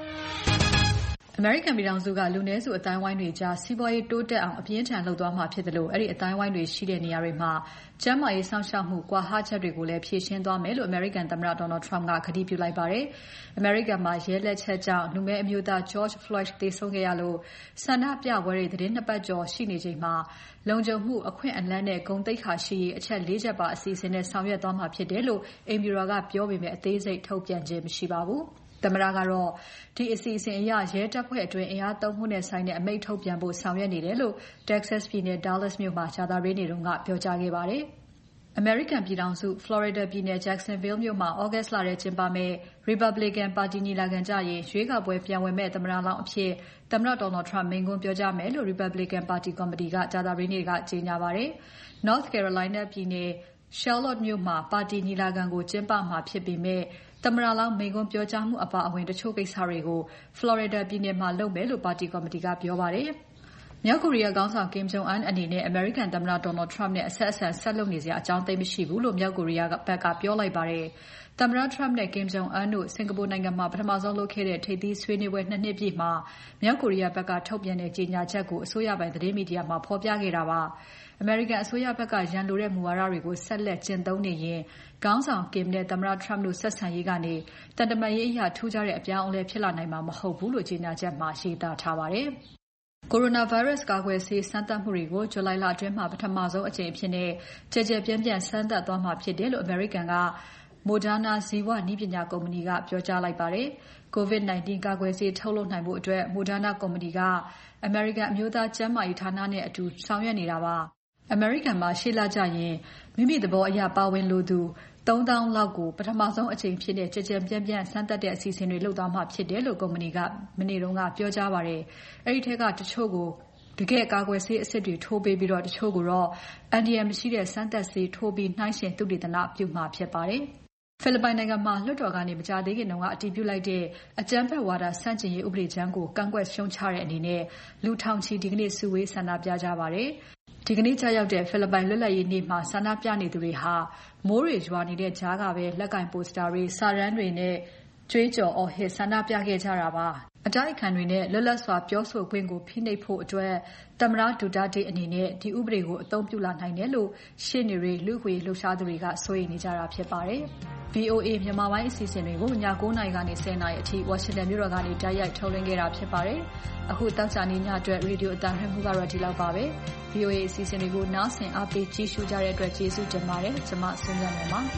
S2: American ပြည်ထောင်စုကလူနည်းစုအတိုင်းဝိုင်းတွေကြားစီးပွားရေးတိုးတက်အောင်အပြင်းထန်လှုပ်သွားမှာဖြစ်တယ်လို့အဲ့ဒီအတိုင်းဝိုင်းတွေရှိတဲ့နေရာတွေမှာကျန်းမာရေးစောင့်ရှောက်မှုကွာဟချက်တွေကိုလည်းဖြေရှင်းသွားမယ်လို့ American သမ္မတ Donald Trump ကကတိပြုလိုက်ပါတယ်။ American မှာရဲလက်ချက်ကြောင့်လူမည်းအမျိုးသား George Floyd သေဆုံးခဲ့ရလို့ဆန္ဒပြပွဲတွေသတင်း2ပတ်ကျော်ရှိနေချိန်မှာလုံခြုံမှုအခွင့်အလမ်းနဲ့ဂုဏ်သိက္ခာရှိရေးအချက်4ချက်ပါအစီအစဉ်နဲ့ဆောင်ရွက်သွားမှာဖြစ်တယ်လို့အိမ်ဖြူတော်ကပြောပေမဲ့အသေးစိတ်ထုတ်ပြန်ခြင်းမရှိပါဘူး။သမ္မတကတော့ဒီအစီအစဉ်အရရဲတပ်ဖွဲ့အတွင်းအင်အားသုံးမှုနဲ့ဆိုင်တဲ့အမိန့်ထုတ်ပြန်ဖို့ဆောင်ရွက်နေတယ်လို့ Texas ပြည်နယ် Dallas မြို့မှာကြာသပတေးနေ့ကပြောကြားခဲ့ပါတယ်။ American ပြည်ထောင်စု Florida ပြည်နယ် Jacksonville မြို့မှာ August လထဲကျင်းပမယ့် Republican ပါတီညီလာခံကျရင်ရွေးကောက်ပွဲပြန်ဝင်မယ့်သမ္မတလောင်းအဖြစ်သမ္မတ Donald Trump မိန့်ခွန်းပြောကြားမယ်လို့ Republican ပါတီကော်မတီကကြာသပတေးနေ့ကကြေညာပါတယ်။ North Carolina ပြည်နယ် Charlotte မြို့မှာပါတီညီလာခံကိုကျင်းပမှာဖြစ်ပေမဲ့သမ္မတလောင်းမိန့်ခွန်းပြောကြားမှုအပါအဝင်တချို့ကိစ္စတွေကို Florida ပြည်နယ်မှာလုပ်မယ်လို့ပါတီကော်မတီကပြောပါတယ်။မြောက်ကိုရီးယားခေါင်းဆောင် Kim Jong Un အနေနဲ့ American သမ္မတ Donald Trump နဲ့အဆက်အဆံဆက်လုပ်နေစရာအကြောင်းသိပ်မရှိဘူးလို့မြောက်ကိုရီးယားဘက်ကပြောလိုက်ပါတယ်။သမ္မတ Trump နဲ့ Kim Jong Un တို့စင်ကာပူနိုင်ငံမှာပထမဆုံးလုပ်ခဲ့တဲ့ထိပ်သီးဆွေးနွေးပွဲ2နှစ်ပြည့်မှာမြောက်ကိုရီးယားဘက်ကထုတ်ပြန်တဲ့ကြေညာချက်ကိုအစိုးရပိုင်သတင်းမီဒီယာမှာဖော်ပြခဲ့တာပါ။ American အစိုးရဘက်ကရန်လိုတဲ့မူဝါဒတွေကိုဆက်လက်ကျင့်သုံးနေရင်ခေါင်းဆောင် Kim နဲ့သမ္မတ Trump တို့ဆက်ဆံရေးကနေတန်တမာရေးအရထူးခြားတဲ့အပြောင်းအလဲဖြစ်လာနိုင်မှာမဟုတ်ဘူးလို့ကြေညာချက်မှာရေးသားထားပါတယ်။ Coronavirus ကာကွယ်ဆေးစမ်းသပ်မှုတွေကိုဇူလိုင်လအတွင်းမှာပထမဆုံးအကြိမ်အဖြစ်ကျယ်ကျယ်ပြန့်ပြန့်စမ်းသပ်သွားမှာဖြစ်တယ်လို့ American က Moderna ဇီဝနည်းပညာကုမ္ပဏီကပြောကြားလိုက်ပါတယ်။ COVID-19 ကာကွယ်ဆေးထုတ်လုပ်နိုင်ဖို့အတွက် Moderna ကုမ္ပဏီက American အမျိုးသားကျန်းမာရေးဌာနနဲ့အတူဆောင်ရွက်နေတာပါ။ American မှာရှေ့လကျရင်မိမိသဘောအရပါဝင်လိုသူ3000 လောက်ကိုပထမဆုံးအကြိမ်ဖြစ်ကျယ်ကျယ်ပြန့်ပြန့်စမ်းသပ်တဲ့အစီအစဉ်တွေလုပ်သွားမှာဖြစ်တယ်လို့ကုမ္ပဏီကမနေ့ကပြောကြားပါတယ်။အဲဒီထဲကတချို့ကိုတကယ့်ကာကွယ်ဆေးအစစ်တွေထိုးပေးပြီးတချို့ကိုတော့အန္တရာယ်မရှိတဲ့စမ်းသပ်ဆေးထိုးပြီးနှိုင်းယှဉ်သုတေသနပြုမှာဖြစ်ပါတယ်။ ဖိလစ်ပိုင်နိုင်ငံမှာလွှတ်တော်ကနေမကြာသေးခင်ကအတည်ပြုလိုက်တဲ့အကြမ်းဖက်ဝါဒဆန့်ကျင်ရေးဥပဒေကြမ်းကိုကန့်ကွက်ရှုံချတဲ့အနေနဲ့လူထောင်ချီဒီကနေ့စုဝေးဆန္ဒပြကြပါတယ်။ဒီကနေ့ကျရောက်တဲ့ဖိလစ်ပိုင်လွတ်လပ်ရေးနေ့မှာဆန္ဒပြနေသူတွေဟာမိုးတွေရွာနေတဲ့ကြားကပဲလက်ကင်ပိုစတာတွေစာတန်းတွေနဲ့ကြွေးကြော်အော်ဟစ်ဆန္ဒပြခဲ့ကြတာပါ။အတိုက်အခံတွေနဲ့လွတ်လပ်စွာပြောဆိုခွင့်ကိုဖိနှိပ်ဖို့အတွက်သမ္မတဒူတာတေးအနေနဲ့ဒီဥပဒေကိုအသုံးပြုလာနိုင်တယ်လို့ရှေ့နေတွေလူ့အခွင့်အရေးလှုပ်ရှားသူတွေကစိုးရိမ်နေကြတာဖြစ်ပါတယ်။ VOA မြန်မာပိုင်းအစီအစဉ်တွေကိုည9:00 နာရီကနေ10:00 နာရီအထိဝါရှင်တန်မြို့တော်ကနေတိုက်ရိုက်ထုတ်လွှင့်ခဲ့တာဖြစ်ပါတယ်။အခုတောက်ချာနေညအတွက်ရေဒီယိုအသံလွှင့်မှုကတော့ဒီလောက်ပါပဲ။ VOA အစီအစဉ်တွေကိုနားဆင်အားပေးကြည့်ရှုကြတဲ့အတွက်ကျေးဇူးတင်ပါတယ်။ကျွန်မဆွေးနွေးနေပါ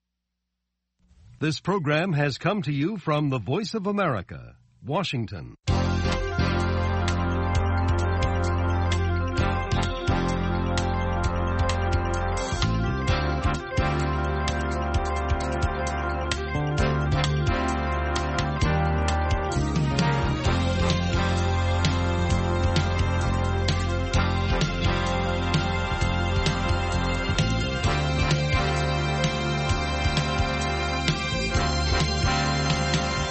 S8: This program has come to you from the Voice of America, Washington.